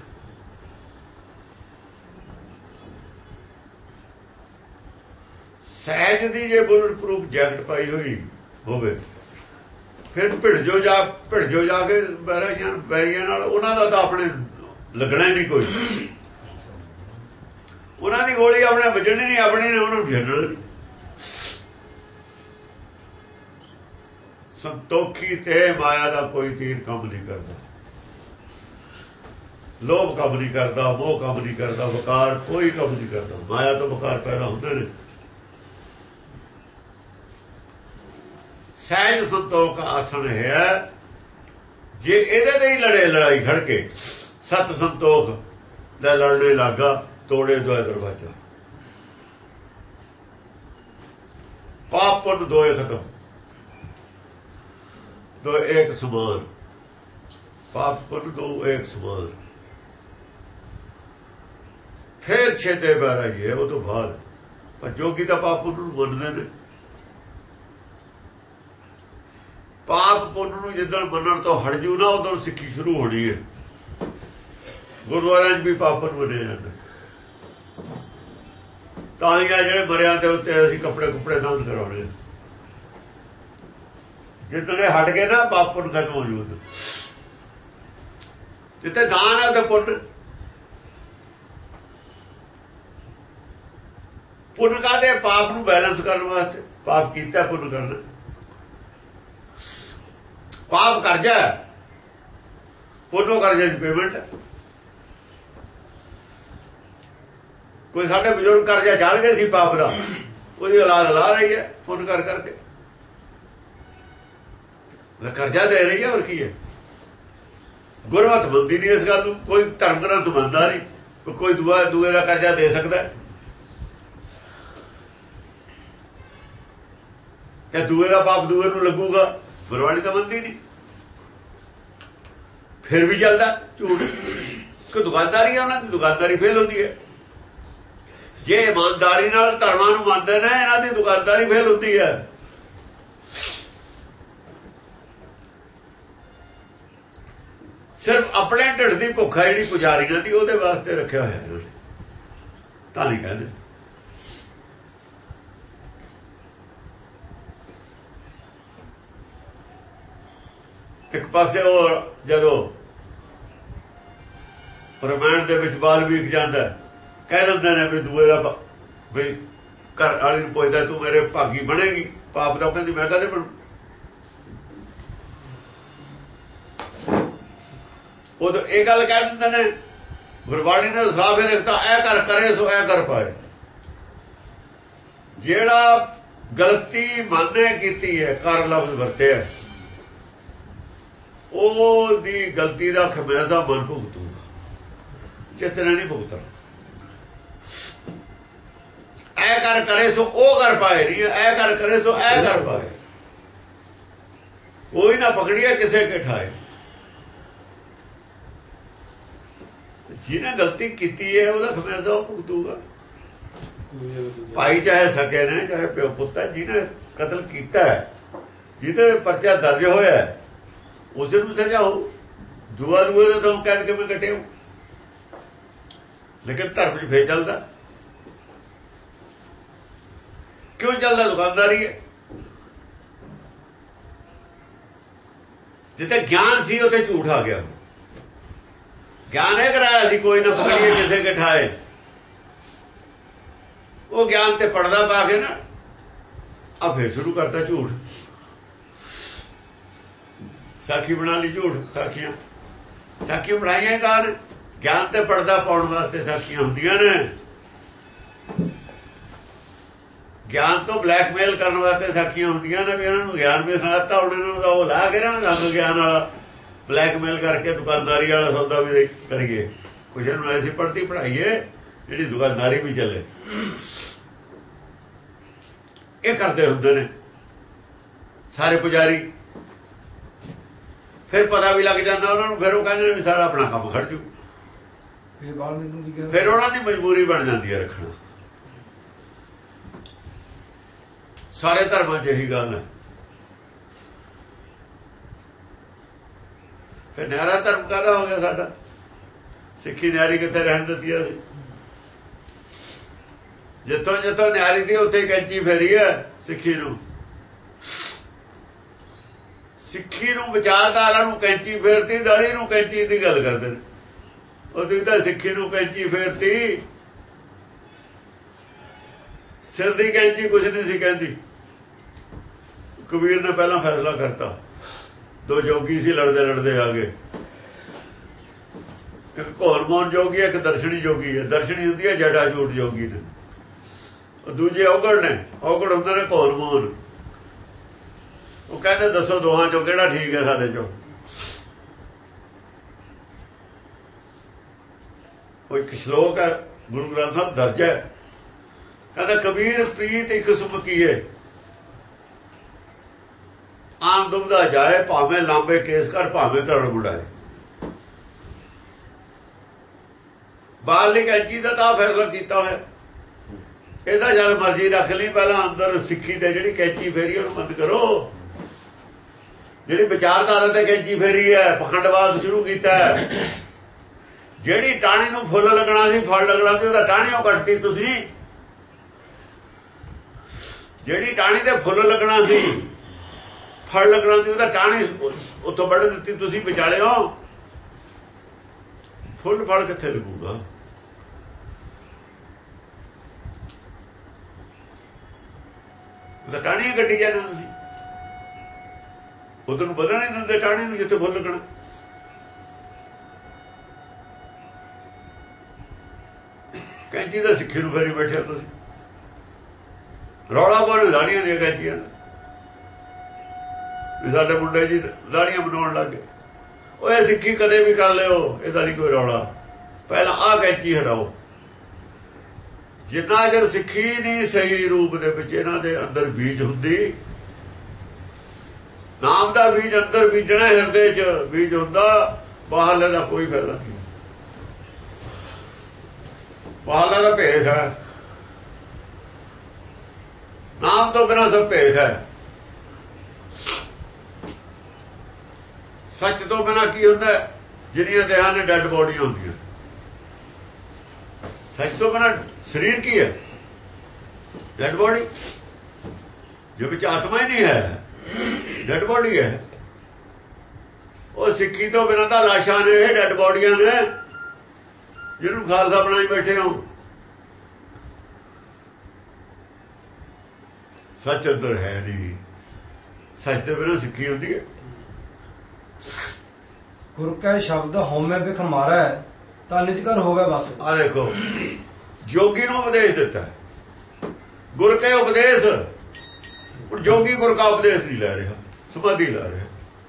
ਸਹਿਜ ਦੀ ਜੇ ਬੁਲਟ ਪ੍ਰੂਫ ਜੈਕਟ ਪਾਈ ਹੋਈ ਹੋਵੇ, ਫਿਰ ਭਿੜਜੋ ਜਾ ਭਿੜਜੋ ਜਾ ਕੇ ਬੈਰੀਆਂ ਬੈਰੀਆਂ ਨਾਲ, ਉਹਨਾਂ ਦਾ ਤਾਂ ਆਪਣੇ ਲੱਗਣਾ ਹੀ ਨਹੀਂ ਕੋਈ। ਉਹਨਾਂ ਦੀ ਗੋਲੀ ਆਪਣੇ ਵੱਜਣੀ ਨਹੀਂ, ਆਪਣੀ ਨੇ ਉਹਨਾਂ ਨੂੰ ਛੱਡਣਾ ਨਹੀਂ। ਸੰਤੋਖੀ ਤੇ ਮਾਇਆ ਦਾ ਕੋਈ ਤੀਰ ਕੰਮ ਨਹੀਂ ਕਰਦਾ, ਲੋਭ ਕੰਮ ਨਹੀਂ ਕਰਦਾ, ਮੋਹ ਕੰਮ ਨਹੀਂ ਕਰਦਾ, ਵਕਾਰ ਕੋਈ ਕੰਮ ਨਹੀਂ ਕਰਦਾ। ਮਾਇਆ ਤੋਂ ਵਕਾਰ ਪੈਦਾ ਹੁੰਦੇ ਨੇ। ਸਹਿਜ ਸੰਤੋਖ ਆਸਣ ਹੈ। ਜੇ ਇਹਦੇ ਤੇ ਹੀ ਲੜੇ ਲੜਾਈ ਖੜ ਕੇ, ਸਤ ਸੰਤੋਖ ਲੈ ਲੜਨੇ ਲੱਗਾ, ਤੋੜੇ ਦੋਏ ਦਰਵਾਜ਼ਾ। ਪਾਪ ਪੁੰਨ ਦੋਏ ਖਤਮ, ਦੋ ਇੱਕ ਸਮਾਨ। ਪਾਪ ਪੁੰਨ ਦੋ ਇੱਕ ਸਮਾਨ। ਫੇਰ ਛੇਤੇ ਬਹਿਰਾਈਏ ਉਹ ਤੋਂ ਬਾਅਦ। ਪਰ ਜੋਗੀ ਤਾਂ ਪਾਪ ਪੁੰਨ ਨੂੰ ਮੰਨਦੇ ਨੇ। ਪਾਪ ਪੁੰਨ ਨੂੰ ਜਿੱਦਣ ਮੰਨਣ ਤੋਂ ਹਟ ਜੂ ਨਾ, ਉਦੋਂ ਸਿੱਖੀ ਸ਼ੁਰੂ ਹੋਣੀ ਹੈ। ਗੁਰਦੁਆਰਿਆਂ 'ਚ ਵੀ ਪਾਪ ਪੁੰਨ ਮੰਨੇ ਜਾਂਦੇ। ਤਾਂ ਹੀ ਜਿਹੜੇ ਮਰਿਆਂ ਦੇ ਉੱਤੇ ਅਸੀਂ ਕੱਪੜੇ ਕੁੱਪੜੇ ਦਾਨ ਕਰਾਉਣੇ। ਜਿੱਦਣੇ ਹਟ ਗਏ ਨਾ, ਪਾਪ ਪੁੰਨ ਖਤਮ ਹੋ ਜੂ। ਜਿੱਥੇ ਦਾਨ ਹੈ ਉੱਥੇ ਪੁੰਨ। ਪੁੰਨ ਕਾਹਦੇ? ਪਾਪ ਨੂੰ ਬੈਲੈਂਸ ਕਰਨ ਵਾਸਤੇ। ਪਾਪ ਕੀਤਾ, ਪੁੰਨ ਕਰਨਾ। ਪਾਪ ਕਰ ਜਾ ਉਹਨੂੰ ਕਰਜ਼ੇ ਦੀ ਪੇਮੈਂਟ। ਕੋਈ ਸਾਡੇ ਬਜ਼ੁਰਗ ਕਰਜ਼ਾ ਚਾੜ ਗਏ ਸੀ ਪਾਪ ਦਾ, ਉਹਦੀ ਔਲਾਦ ਲਾ ਰਹੀ ਹੈ ਫੋਨ ਕਰ ਕਰਕੇ, ਕਰਜ਼ਾ ਦੇ ਰਹੀ ਹੈ। ਹੋਰ ਕੀ ਹੈ? ਗੁਰਮਤਿ ਮੰਨਦੀ ਨਹੀਂ ਇਸ ਗੱਲ ਨੂੰ, ਕੋਈ ਧਰਮ ਗ੍ਰੰਥ ਮੰਨਦਾ ਨਹੀਂ। ਕੋਈ ਦੂਆ ਦੂਏ ਦਾ ਕਰਜ਼ਾ ਦੇ ਸਕਦਾ ਜਾਂ ਦੂਏ ਦਾ ਪਾਪ ਦੂਏ ਨੂੰ ਲੱਗੂਗਾ? ਗੁਰਬਾਣੀ ਤਾਂ ਮੰਨਦੀ ਨਹੀਂ। ਫਿਰ ਵੀ ਚੱਲਦਾ ਝੂਠ, ਕਿ ਦੁਕਾਨਦਾਰੀ ਹੈ, ਉਹਨਾਂ ਦੀ ਦੁਕਾਨਦਾਰੀ ਫੇਲ ਹੁੰਦੀ ਹੈ। ਜੇ ਇਮਾਨਦਾਰੀ ਨਾਲ ਧਰਮਾਂ ਨੂੰ ਮੰਨਦੇ ਨੇ, ਇਹਨਾਂ ਦੀ ਦੁਕਾਨਦਾਰੀ ਫੇਲ ਹੁੰਦੀ ਹੈ। ਸਿਰਫ ਆਪਣੇ ਢਿੱਡ ਦੀ ਭੁੱਖ ਹੈ ਜਿਹੜੀ ਪੁਜਾਰੀਆਂ ਦੀ, ਉਹਦੇ ਵਾਸਤੇ ਰੱਖਿਆ ਹੋਇਆ ਇਹਨਾਂ ਨੇ, ਤਾਂ ਨਹੀਂ ਕਹਿੰਦੇ। ਇੱਕ ਪਾਸੇ ਉਹ ਜਦੋਂ ਰਮਾਇਣ ਦੇ ਵਿੱਚ ਵਾਲਮੀਕ ਜਾਂਦਾ, ਕਹਿ ਦਿੰਦੇ ਨੇ ਵੀ ਦੂਏ ਦਾ ਵੀ ਘਰ ਵਾਲੀ ਨੂੰ ਪੁੱਛਦਾ ਤੂੰ ਮੇਰੇ ਭਾਗੀ ਬਣੇਗੀ ਪਾਪ ਦਾ? ਕਹਿੰਦੀ ਮੈਂ ਕਦੇ ਬਣੂ। ਉਦੋਂ ਇਹ ਗੱਲ ਕਹਿ ਦਿੰਦੇ ਨੇ, ਗੁਰਬਾਣੀ ਨੇ ਸਾਫ਼ ਹੀ ਲਿਖਤਾ, ਇਹ ਕਰ ਕਰੇ ਸੋ ਇਹ ਕਰ ਪਾਏ। ਜਿਹੜਾ ਗਲਤੀ ਮਾਨੇ ਕੀਤੀ ਹੈ, ਕਰ ਲਫ਼ਜ਼ ਵਰਤਿਆ, ਉਹਦੀ ਗਲਤੀ ਦਾ ਖਮਿਆਜ਼ਾ ਮਨ ਭੁਗਤੂਗਾ, ਚਿੱਤ ਨੇ ਨਹੀਂ ਭੁਗਤਣਾ। ਐ ਕਰ ਕਰੇ ਸੋ ਉਹ ਕਰ ਪਾਏ ਨਹੀਂ, ਐ ਕਰ ਕਰੇ ਸੋ ਐ ਕਰ ਪਾਏ। ਕੋਈ ਨਾ ਪਕੜੀਏ ਕਿਸੇ ਕੇ ਠਾਏ। ਜਿਹਨੇ ਗਲਤੀ ਕੀਤੀ ਹੈ ਉਹਦਾ ਖਮਿਆਜ਼ਾ ਉਹ ਭੁਗਤੂਗਾ। ਭਾਈ ਚਾਹੇ ਸਕੇ ਨੇ ਚਾਹੇ ਪਿਓ ਪੁੱਤ ਹੈ, ਜਿਹਨੇ ਕਤਲ ਕੀਤਾ ਹੈ, ਜਿਹਦੇ ਪਰਚਾ ਦਰਜ ਹੋਇਆ, ਉਸੇ ਨੂੰ ਸਜ਼ਾ ਹੋ। ਦੁਆ ਦੁਆ ਦਾ ਤਾਂ ਕਹਿ ਕੇ ਮੈਂ ਕੱਟਿਆ, ਲੇਕਿਨ ਧਰਮ ਚ ਫੇਰ ਚੱਲਦਾ। ਕਿਉਂ ਚੱਲਦਾ? ਦੁਕਾਨਦਾਰੀ ਹੈ। ਜਿੱਥੇ ਗਿਆਨ ਸੀ ਉੱਥੇ ਝੂਠ ਆ ਗਿਆ। ਗਿਆਨ ਇਹ ਕਰਾਇਆ ਸੀ ਕੋਈ ਨਾ ਪਕੜੀਏ ਕਿਸੇ ਕੇ ਠਾਏ, ਉਹ ਗਿਆਨ ਤੇ ਪੜਦਾ ਪਾ ਕੇ ਨਾ ਆ ਫੇਰ ਸ਼ੁਰੂ ਕਰਤਾ ਝੂਠ। ਸਾਖੀ ਬਣਾ ਲਈ ਝੂਠ। ਸਾਖੀਆਂ ਸਾਖੀ ਬਣਾਈਆਂ ਹੀ ਤਾਂ ਨੇ, ਗਿਆਨ ਤੇ ਪੜਦਾ ਪਾਉਣ ਵਾਸਤੇ ਸਾਖੀਆਂ ਹੁੰਦੀਆਂ ਨੇ। ਗਿਆਨ ਤੋਂ ਬਲੈਕਮੇਲ ਕਰਨ ਵਾਸਤੇ ਸਾਖੀਆਂ ਹੁੰਦੀਆਂ ਨੇ, ਵੀ ਇਹਨਾਂ ਨੂੰ ਗਿਆਨ ਵੀ ਸੁਣਾਤਾ, ਹੁਣ ਇਹਨਾਂ ਦਾ ਉਹ ਲਾ ਕੇ ਨਾ ਰੰਗ ਗਿਆਨ ਵਾਲਾ ਬਲੈਕਮੇਲ ਕਰਕੇ ਦੁਕਾਨਦਾਰੀ ਵਾਲਾ ਸੌਦਾ ਵੀ ਕਰੀਏ। ਕੁਝ ਨੂੰ ਐਸੀ ਪੜ੍ਹਤੀ ਪੜ੍ਹਾਈਏ ਜਿਹੜੀ ਦੁਕਾਨਦਾਰੀ ਵੀ ਚੱਲੇ। ਇਹ ਕਰਦੇ ਹੁੰਦੇ ਨੇ ਸਾਰੇ ਪੁਜਾਰੀ। ਫਿਰ ਪਤਾ ਵੀ ਲੱਗ ਜਾਂਦਾ ਉਹਨਾਂ ਨੂੰ, ਫਿਰ ਉਹ ਕਹਿੰਦੇ ਨੇ ਵੀ ਸਾਡਾ ਆਪਣਾ ਕੰਮ ਖੜ ਜੂ। ਫਿਰ ਉਹਨਾਂ ਦੀ ਮਜਬੂਰੀ ਬਣ ਜਾਂਦੀ ਹੈ ਰੱਖਣਾ। ਸਾਰੇ ਧਰਮਾਂ 'ਚ ਇਹੀ ਗੱਲ ਹੈ। ਫਿਰ ਨਿਆਰਾ ਧਰਮ ਕਾਹਦਾ ਹੋ ਗਿਆ ਸਾਡਾ? ਸਿੱਖੀ ਨਿਆਰੀ ਕਿੱਥੇ ਰਹਿਣ ਦਿੱਤੀ ਅਸੀਂ? ਜਿੱਥੋਂ ਜਿੱਥੋਂ ਨਿਆਰੀ ਦੀ ਉੱਥੇ ਕੈਂਚੀ ਫੇਰੀ ਹੈ ਸਿੱਖੀ ਨੂੰ। ਸਿੱਖੀ ਨੂੰ ਵਿਚਾਰਧਾਰਾ ਨੂੰ ਕੈਂਚੀ ਫੇਰਤੀ, ਦਾੜੀ ਨੂੰ ਕੈਂਚੀ ਦੀ ਗੱਲ ਕਰਦੇ ਨੇ। ਉਹਦੀ ਤਾਂ ਸਿੱਖੀ ਨੂੰ ਕੈਂਚੀ ਫੇਰਤੀ, ਸਿਰ ਦੀ ਕੈਂਚੀ ਕੁਛ ਨਹੀਂ ਸੀ ਕਹਿੰਦੀ। ਕਬੀਰ ਨੇ ਪਹਿਲਾਂ ਫੈਸਲਾ ਕਰਤਾ। ਦੋ ਜੋਗੀ ਸੀ, ਲੜਦੇ ਲੜਦੇ ਆ ਗਏ। ਇੱਕ ਘੋਰਮੋਨ ਜੋਗੀ ਹੈ, ਇੱਕ ਦਰਸ਼ਨੀ ਜੋਗੀ ਹੈ। ਦਰਸ਼ਨੀ ਹੁੰਦੀ ਹੈ ਜਟਾ ਝੂਠ ਜੋਗੀ ਨੇ, ਦੂਜੇ ਔਗੜ ਨੇ। ਔਗੜ ਹੁੰਦੇ ਨੇ ਘੋਰਮੋਨ। ਉਹ ਕਹਿੰਦੇ ਦੱਸੋ ਦੋਹਾਂ ਚੋਂ ਕਿਹੜਾ ਠੀਕ ਹੈ ਸਾਡੇ ਚੋਂ? ਉਹ ਇੱਕ ਸ਼ਲੋਕ ਹੈ ਗੁਰੂ ਗ੍ਰੰਥ ਸਾਹਿਬ ਦਰਜ ਹੈ, ਕਹਿੰਦਾ ਕਬੀਰ ਪ੍ਰੀਤ ਇੱਕ ਸੁਮਕੀਏ, ਆਮ ਦੁਬਦਾ ਜਾਏ, ਭਾਵੇਂ ਲਾਂਬੇ ਕੇਸ ਕਰ, ਭਾਵੇਂ ਧੜ ਮੁੜਾਏ। ਬਾਹਰਲੀ ਕੈਂਚੀ ਦਾ ਤਾਂ ਫੈਸਲਾ ਕੀਤਾ ਹੋਇਆ, ਇਹਦਾ ਜਦ ਮਰਜ਼ੀ ਰੱਖ ਲਈ। ਪਹਿਲਾਂ ਅੰਦਰ ਸਿੱਖੀ ਤੇ ਜਿਹੜੀ ਕੈਂਚੀ ਫੇਰੀ ਉਹਨੂੰ ਬੰਦ ਕਰੋ। ਜਿਹੜੀ ਵਿਚਾਰਧਾਰਾ ਤੇ ਕੈਂਚੀ ਫੇਰੀ ਹੈ, ਪਖੰਡਵਾਦ ਸ਼ੁਰੂ ਕੀਤਾ ਹੈ। ਜਿਹੜੀ ਟਾਹਣੀ ਨੂੰ ਫੁੱਲ ਲੱਗਣਾ ਸੀ, ਫਲ ਲੱਗਣਾ ਸੀ, ਉਹਦਾ ਟਾਹਣੀਓ ਕੱਟਤੀ ਤੁਸੀਂ। ਜਿਹੜੀ ਟਾਹਣੀ ਤੇ ਫੁੱਲ ਲੱਗਣਾ ਸੀ, ਫਲ ਲੱਗਣਾ ਸੀ, ਉਹਦਾ ਟਾਹਣੀ ਉੱਥੋਂ ਵੱਢ ਦਿੱਤੀ ਤੁਸੀਂ ਵਿਚਾਲਿਓ। ਫੁੱਲ ਫਲ ਕਿੱਥੇ ਲੱਗੂਗਾ? ਉਹਦਾ ਟਾਹਣੀਆਂ ਕੱਟੀ ਜਾਂਦੇ ਤੁਸੀਂ। ਉਧਰ ਨੂੰ ਵਧਣਾ ਨਹੀਂ ਦਿੰਦੇ ਟਾਹਣੀ ਨੂੰ ਜਿੱਥੇ ਫੁੱਲ ਲੱਗਣਾ। ਕੈਂਚੀ ਦਾ ਸਿੱਖੀ ਨੂੰ ਫੇਰੀ ਬੈਠੇ ਹੋ ਤੁਸੀਂ। ਰੌਲਾ ਪਾਉਣ ਦਾੜੀਆਂ ਦੀਆਂ ਕੈਂਚੀਆਂ ਵੀ ਸਾਡੇ ਮੁੰਡੇ ਜੀ ਦਾੜੀਆਂ ਬਣਾਉਣ ਲੱਗ ਗਏ। ਉਹ ਇਹ ਸਿੱਖੀ ਕਦੇ ਵੀ ਕਰ ਲਿਓ, ਇਹਦਾ ਨਹੀਂ ਕੋਈ ਰੌਲਾ। ਪਹਿਲਾਂ ਆਹ ਕੈਂਚੀ ਹਟਾਓ। ਜਿੰਨਾ ਚਿਰ ਸਿੱਖੀ ਨਹੀਂ ਸਹੀ ਰੂਪ ਦੇ ਵਿੱਚ ਇਹਨਾਂ ਦੇ ਅੰਦਰ ਬੀਜ ਹੁੰਦੀ, ਨਾਮ ਦਾ ਬੀਜ ਅੰਦਰ ਬੀਜਣਾ, ਹਿਰਦੇ 'ਚ ਬੀਜ ਹੁੰਦਾ, ਬਾਹਰਲੇ ਦਾ ਕੋਈ ਫਾਇਦਾ ਨਹੀਂ। ਬਾਹਰਲਾ ਦਾ ਭੇਖ ਹੈ, ਨਾਮ ਤੋਂ ਬਿਨਾਂ ਸਭ ਭੇਖ ਹੈ। ਸੱਚ ਤੋਂ ਬਿਨਾਂ ਕੀ ਹੁੰਦਾ? ਜਿਹੜੀਆਂ ਦੇਹਾਂ ਨੇ ਡੈਡ ਬੋਡੀਆਂ ਹੁੰਦੀਆਂ। ਸੱਚ ਤੋਂ ਬਿਨਾਂ ਸਰੀਰ ਕੀ ਹੈ? Dead body. ਜੋ ਵਿੱਚ ਆਤਮਾ ਹੀ ਨਹੀਂ ਹੈ, ਡੈਡ ਬੋਡੀ ਹੈ। ਉਹ ਸਿੱਖੀ ਤੋਂ ਬਿਨਾਂ ਤਾਂ ਲਾਸ਼ਾਂ ਨੇ, ਇਹ ਡੈਡ ਬੋਡੀਆਂ ਨੇ ਜਿਹਨੂੰ ਖਾਲਸਾ ਬਣਾਈ ਬੈਠੇ ਹੋ। ਸੱਚ ਅੰਦਰ ਹੈ ਨਹੀਂ। ਸੱਚ ਦੇ ਬਿਨਾਂ ਸਿੱਖੀ ਹੁੰਦੀ ਹੈ? ਗੁਰ ਕੈ ਸ਼ਬਦ ਹਉਮੈ ਬਿਖ ਮਾਰੈ ਤਾਂ ਨਿਜ ਘਰ ਹੋਵੇ ਬਸ। ਆ ਦੇਖੋ, ਜੋਗੀ ਨੂੰ ਉਪਦੇਸ਼ ਦਿੱਤਾ, ਗੁਰ ਕੇ ਉਪਦੇਸ਼। ਹੁਣ ਜੋਗੀ ਗੁਰ ਕਾ ਉਪਦੇਸ਼ ਨਹੀਂ ਲੈ ਰਿਹਾ, ਸਮਾਧੀ ਲੈ ਰਿਹਾ।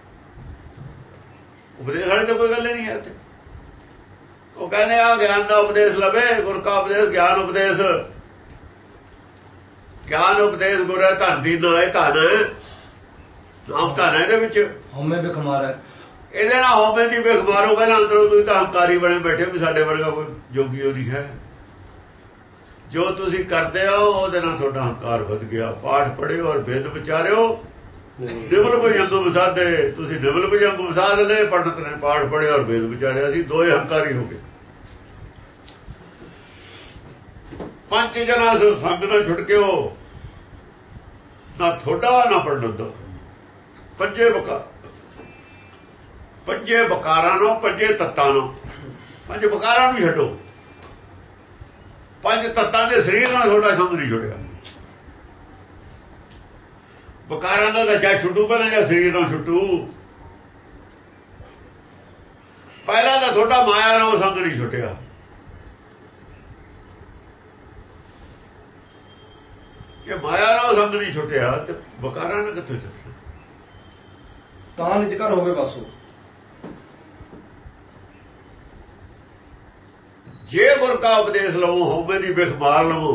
ਉਪਦੇਸ਼ ਵਾਲੀ ਤਾਂ ਕੋਈ ਗੱਲ ਨਹੀਂ ਹੈ ਉੱਥੇ। ਉਹ ਕਹਿੰਦੇ ਆ ਗਿਆਨ ਦਾ ਉਪਦੇਸ਼ ਲਵੇ, ਗੁਰ ਕਾ ਉਪਦੇਸ਼ ਗਿਆਨ ਉਪਦੇਸ਼। ਗਿਆਨ ਉਪਦੇਸ਼ ਗੁਰ ਹੈ, ਧਨ ਦੀ ਨਾਲੇ ਧਨ, ਨਾਮ ਧਨ ਹੈ ਇਹਦੇ ਵਿੱਚ। ਹਉਮੈ ਬਿਖ ਮਾਰੈ, ਇਹਦੇ ਨਾਲ ਹਉਮੈ ਦੀ ਬਿਖ ਮਾਰੋ। ਪਹਿਲਾਂ ਅੰਦਰੋਂ ਤੁਸੀਂ ਤਾਂ ਹੰਕਾਰੀ ਬਣੇ ਬੈਠੇ ਵੀ ਸਾਡੇ ਵਰਗਾ ਕੋਈ ਜੋਗੀ ਉਹ ਨਹੀਂ ਹੈ। ਜੋ ਤੁਸੀਂ ਕਰਦੇ ਹੋ ਉਹਦੇ ਨਾਲ ਤੁਹਾਡਾ ਹੰਕਾਰ ਵੱਧ ਗਿਆ। ਪਾਠ ਪੜ੍ਹਿਓ ਔਰ ਵੇਦ ਵਿਚਾਰਿਓ, ਨਿਮਲ ਭੁਜੰਗ ਵਸਾਦੇ। ਤੁਸੀਂ ਨਿਮਲ ਭੁਜੰਗ ਵਸਾਦ ਲੈ, ਪੰਡਤ ਨੇ ਪਾਠ ਪੜ੍ਹਿਆ ਔਰ ਵੇਦ ਵਿਚਾਰਿਆ। ਸੀ ਦੋਏ ਹੰਕਾਰੀ ਹੋ ਗਏ। ਪੰਜ ਜਨਾਂ ਸੰਗ ਨਾਲ ਛੁੱਟ ਕੇ ਹੋ, ਨਾ ਥੋੜਾ ਨਾ ਪੰਡਤ ਦਾ। ਪੰਜੇ ਬਕਾ ਪੰਜੇ ਬਕਾਰਾਂ ਨੂੰ, ਪੰਜੇ ਤੱਤਾਂ ਨੂੰ। ਪੰਜ ਬਕਾਰਾਂ ਨੂੰ ਛੱਡੋ, ਪੰਜ ਤੱਤਾਂ ਦੇ ਸਰੀਰ ਨਾਲ ਤੁਹਾਡਾ ਸੰਗ ਨਹੀਂ ਛੁੱਟਿਆ। ਬਕਾਰਾਂ ਦਾ ਤਾਂ ਜਾਂ ਛੁੱਟੂ ਪਹਿਲਾਂ ਜਾਂ ਸਰੀਰ ਨਾਲ ਛੁੱਟੂ। ਪਹਿਲਾਂ ਤਾਂ ਤੁਹਾਡਾ ਮਾਇਆ ਨਾਲ ਸੰਗ ਨਹੀਂ ਛੁੱਟਿਆ। ਜੇ ਮਾਇਆ ਨਾਲ ਸੰਗ ਨਹੀਂ ਛੁੱਟਿਆ ਤੇ ਬਕਾਰਾਂ ਨਾਲ ਕਿੱਥੋਂ ਛੁੱਟਣਾ? ਤਾਂ ਨਿਜ ਘਰ ਹੋਵੇ ਬਸ। ਜੇ ਗੁਰ ਕਾ ਉਪਦੇਸ਼ ਲਵੋ, ਹਉਮੈ ਦੀ ਬਿਖ ਮਾਰ ਲਵੋ,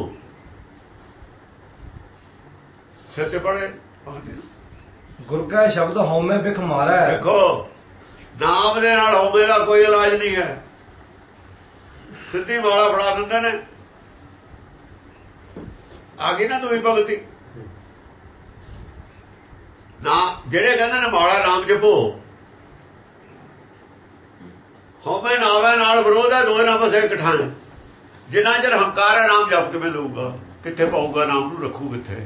ਫਿਰ ਤੇ ਪੜੇ ਗੁਰ ਕੈ ਸ਼ਬਦ ਹਉਮੈ ਬਿਖ ਮਾਰੈ। ਦੇਖੋ, ਨਾਮ ਦੇ ਨਾਲ ਹਉਮੈ ਦਾ ਕੋਈ ਇਲਾਜ ਨਹੀਂ ਹੈ। ਸਿੱਧੀ ਮਾਲਾ ਫੜਾ ਦਿੰਦੇ ਨੇ, ਆ ਗਈ ਨਾ ਤੁਸੀਂ ਭਗਤੀ। ਨਾ ਜਿਹੜੇ ਕਹਿੰਦੇ ਨੇ ਮਾਲਾ ਨਾਮ ਜਪੋ, ਹਉਮੈ ਨਾਵੇਂ ਨਾਲ ਵਿਰੋਧ ਹੈ, ਦੋਏ ਨਾ ਬਸੇ ਇਕੱਠਾ ਨੇ। ਜਿੰਨਾ ਚਿਰ ਹੰਕਾਰ ਹੈ, ਨਾਮ ਜਪ ਕਿਵੇਂ ਲਊਗਾ? ਕਿੱਥੇ ਪਾਊਗਾ ਨਾਮ ਨੂੰ? ਰੱਖੂ ਕਿੱਥੇ?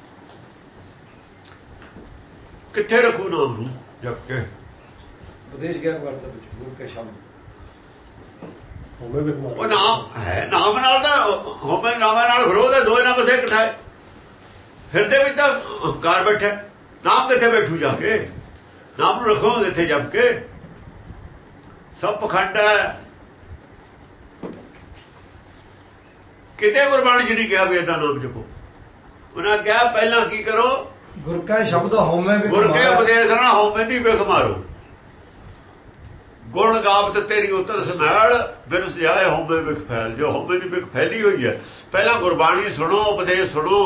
ਕਿੱਥੇ ਰੱਖੂ ਨਾਮ ਨੂੰ ਜਪ ਕੇ? ਉਪਦੇਸ਼ ਗਿਆਨ ਕਰਦਾ ਵਿੱਚ ਗੁਰ ਕੇ ਸ਼ਬਦ ਹਉਮੈ ਬਿਖ ਮਾਰੈ। ਉਹ ਨਾਮ ਹੈ, ਨਾਮ ਨਾਲ ਤਾਂ ਹਉਮੈ ਨਾਵੇਂ ਨਾਲ ਵਿਰੋਧ ਹੈ, ਦੋਏ ਨਾ ਬਸੇ ਇਕੱਠਾ ਹੈ। ਹਿਰਦੇ ਵਿੱਚ ਤਾਂ ਹੰਕਾਰ ਬੈਠਾ, ਨਾਮ ਕਿੱਥੇ ਬੈਠੂ ਜਾ ਕੇ? ਨਾਮ ਨੂੰ ਰੱਖੋਗੇ ਕਿੱਥੇ ਜਪ ਕੇ? ਸਭ ਪਖੰਡ ਹੈ। ਕਿਤੇ ਗੁਰਬਾਣੀ ਚ ਨਹੀਂ ਕਿਹਾ ਵੀ ਏਦਾਂ ਨਾਮ ਜਪੋ। ਉਹਨਾਂ ਕਿਹਾ ਪਹਿਲਾਂ ਕੀ ਕਰੋ? ਗੁਰ ਕੈ ਸ਼ਬਦ ਹਉਮੈ ਬਿਖ ਗੁਰ ਕੇ ਮਾਰੈ। ਉਪਦੇਸ਼ ਨਾਲ ਹਉਮੈ ਦੀ ਬਿਖ ਮਾਰੋ। ਗੁਣ ਗਾਵਤ ਤੇਰੀ ਉਤਰ ਸਮੈਲ, ਬਿਨ ਸਜਾਏ ਹਉਮੈ ਬਿਖ ਫੈਲ। ਜੋ ਹਉਮੈ ਦੀ ਬਿਖ ਫੈਲੀ ਹੋਈ ਹੈ, ਪਹਿਲਾਂ ਗੁਰਬਾਣੀ ਸੁਣੋ, ਉਪਦੇਸ਼ ਸੁਣੋ,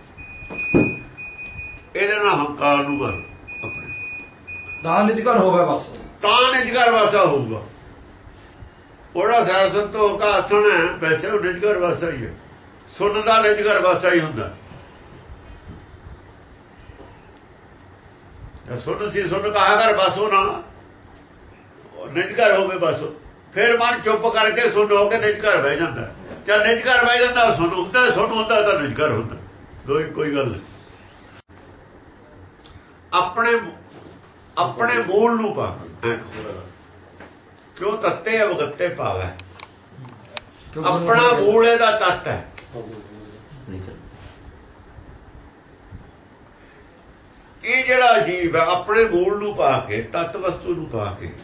ਇਹਦੇ ਨਾਲ ਹੰਕਾਰ ਨੂੰ ਮਾਰੋ ਆਪਣੇ। ਤਾਂ ਨਿਜ ਘਰ ਹੋਵੇ ਬਸ। ਤਾਂ ਨਿਜਗਰ ਵਾਸਾ ਹੋਊਗਾ। ਉਹਦਾ ਸਿਆਸਤ ਤੋਂ ਕਾ ਸੁਣ ਹੈ, ਵੈਸੇ ਉਹ ਨਿਜਗਰ ਵਾਸਾ ਹੀ ਹੈ। ਸੁਣਦਾ ਨਿਜਗਰ ਵਾਸਾ ਹੀ ਹੁੰਦਾ। ਸੁਣ ਸੀ ਸੁਣ ਕਹਾ ਕਰ ਬਸੋ ਨਾ, ਨਿਜਗਰ ਹੋਵੇ ਬਸ। ਫਿਰ ਮਨ ਚੁੱਪ ਕਰਕੇ ਸੁਣ ਹੋ ਕੇ ਨਿਜਗਰ ਬਹਿ ਜਾਂਦਾ। ਜਦ ਨਿਜਗਰ ਬਹਿ ਜਾਂਦਾ, ਸੁਣ ਹੁੰਦਾ, ਸੁਣ ਹੁੰਦਾ ਤਾਂ ਨਿਜਗਰ ਹੁੰਦਾ। ਦੋਈ ਕੋਈ ਗੱਲ ਨਹੀਂ। ਆਪਣੇ ਆਪਣੇ ਮੂਲ ਨੂੰ ਪਾ ਕਿਉਂ ਤੱਤੇ ਅਵਗੱਤੇ ਪਾਵੈ। ਆਪਣਾ ਮੂਲ ਇਹਦਾ ਤੱਤ ਹੈ। ਇਹ ਜਿਹੜਾ ਜੀਵ ਹੈ ਆਪਣੇ ਮੂਲ ਨੂੰ ਪਾ ਕੇ, ਤੱਤ ਵਸਤੂ ਨੂੰ ਪਾ ਕੇ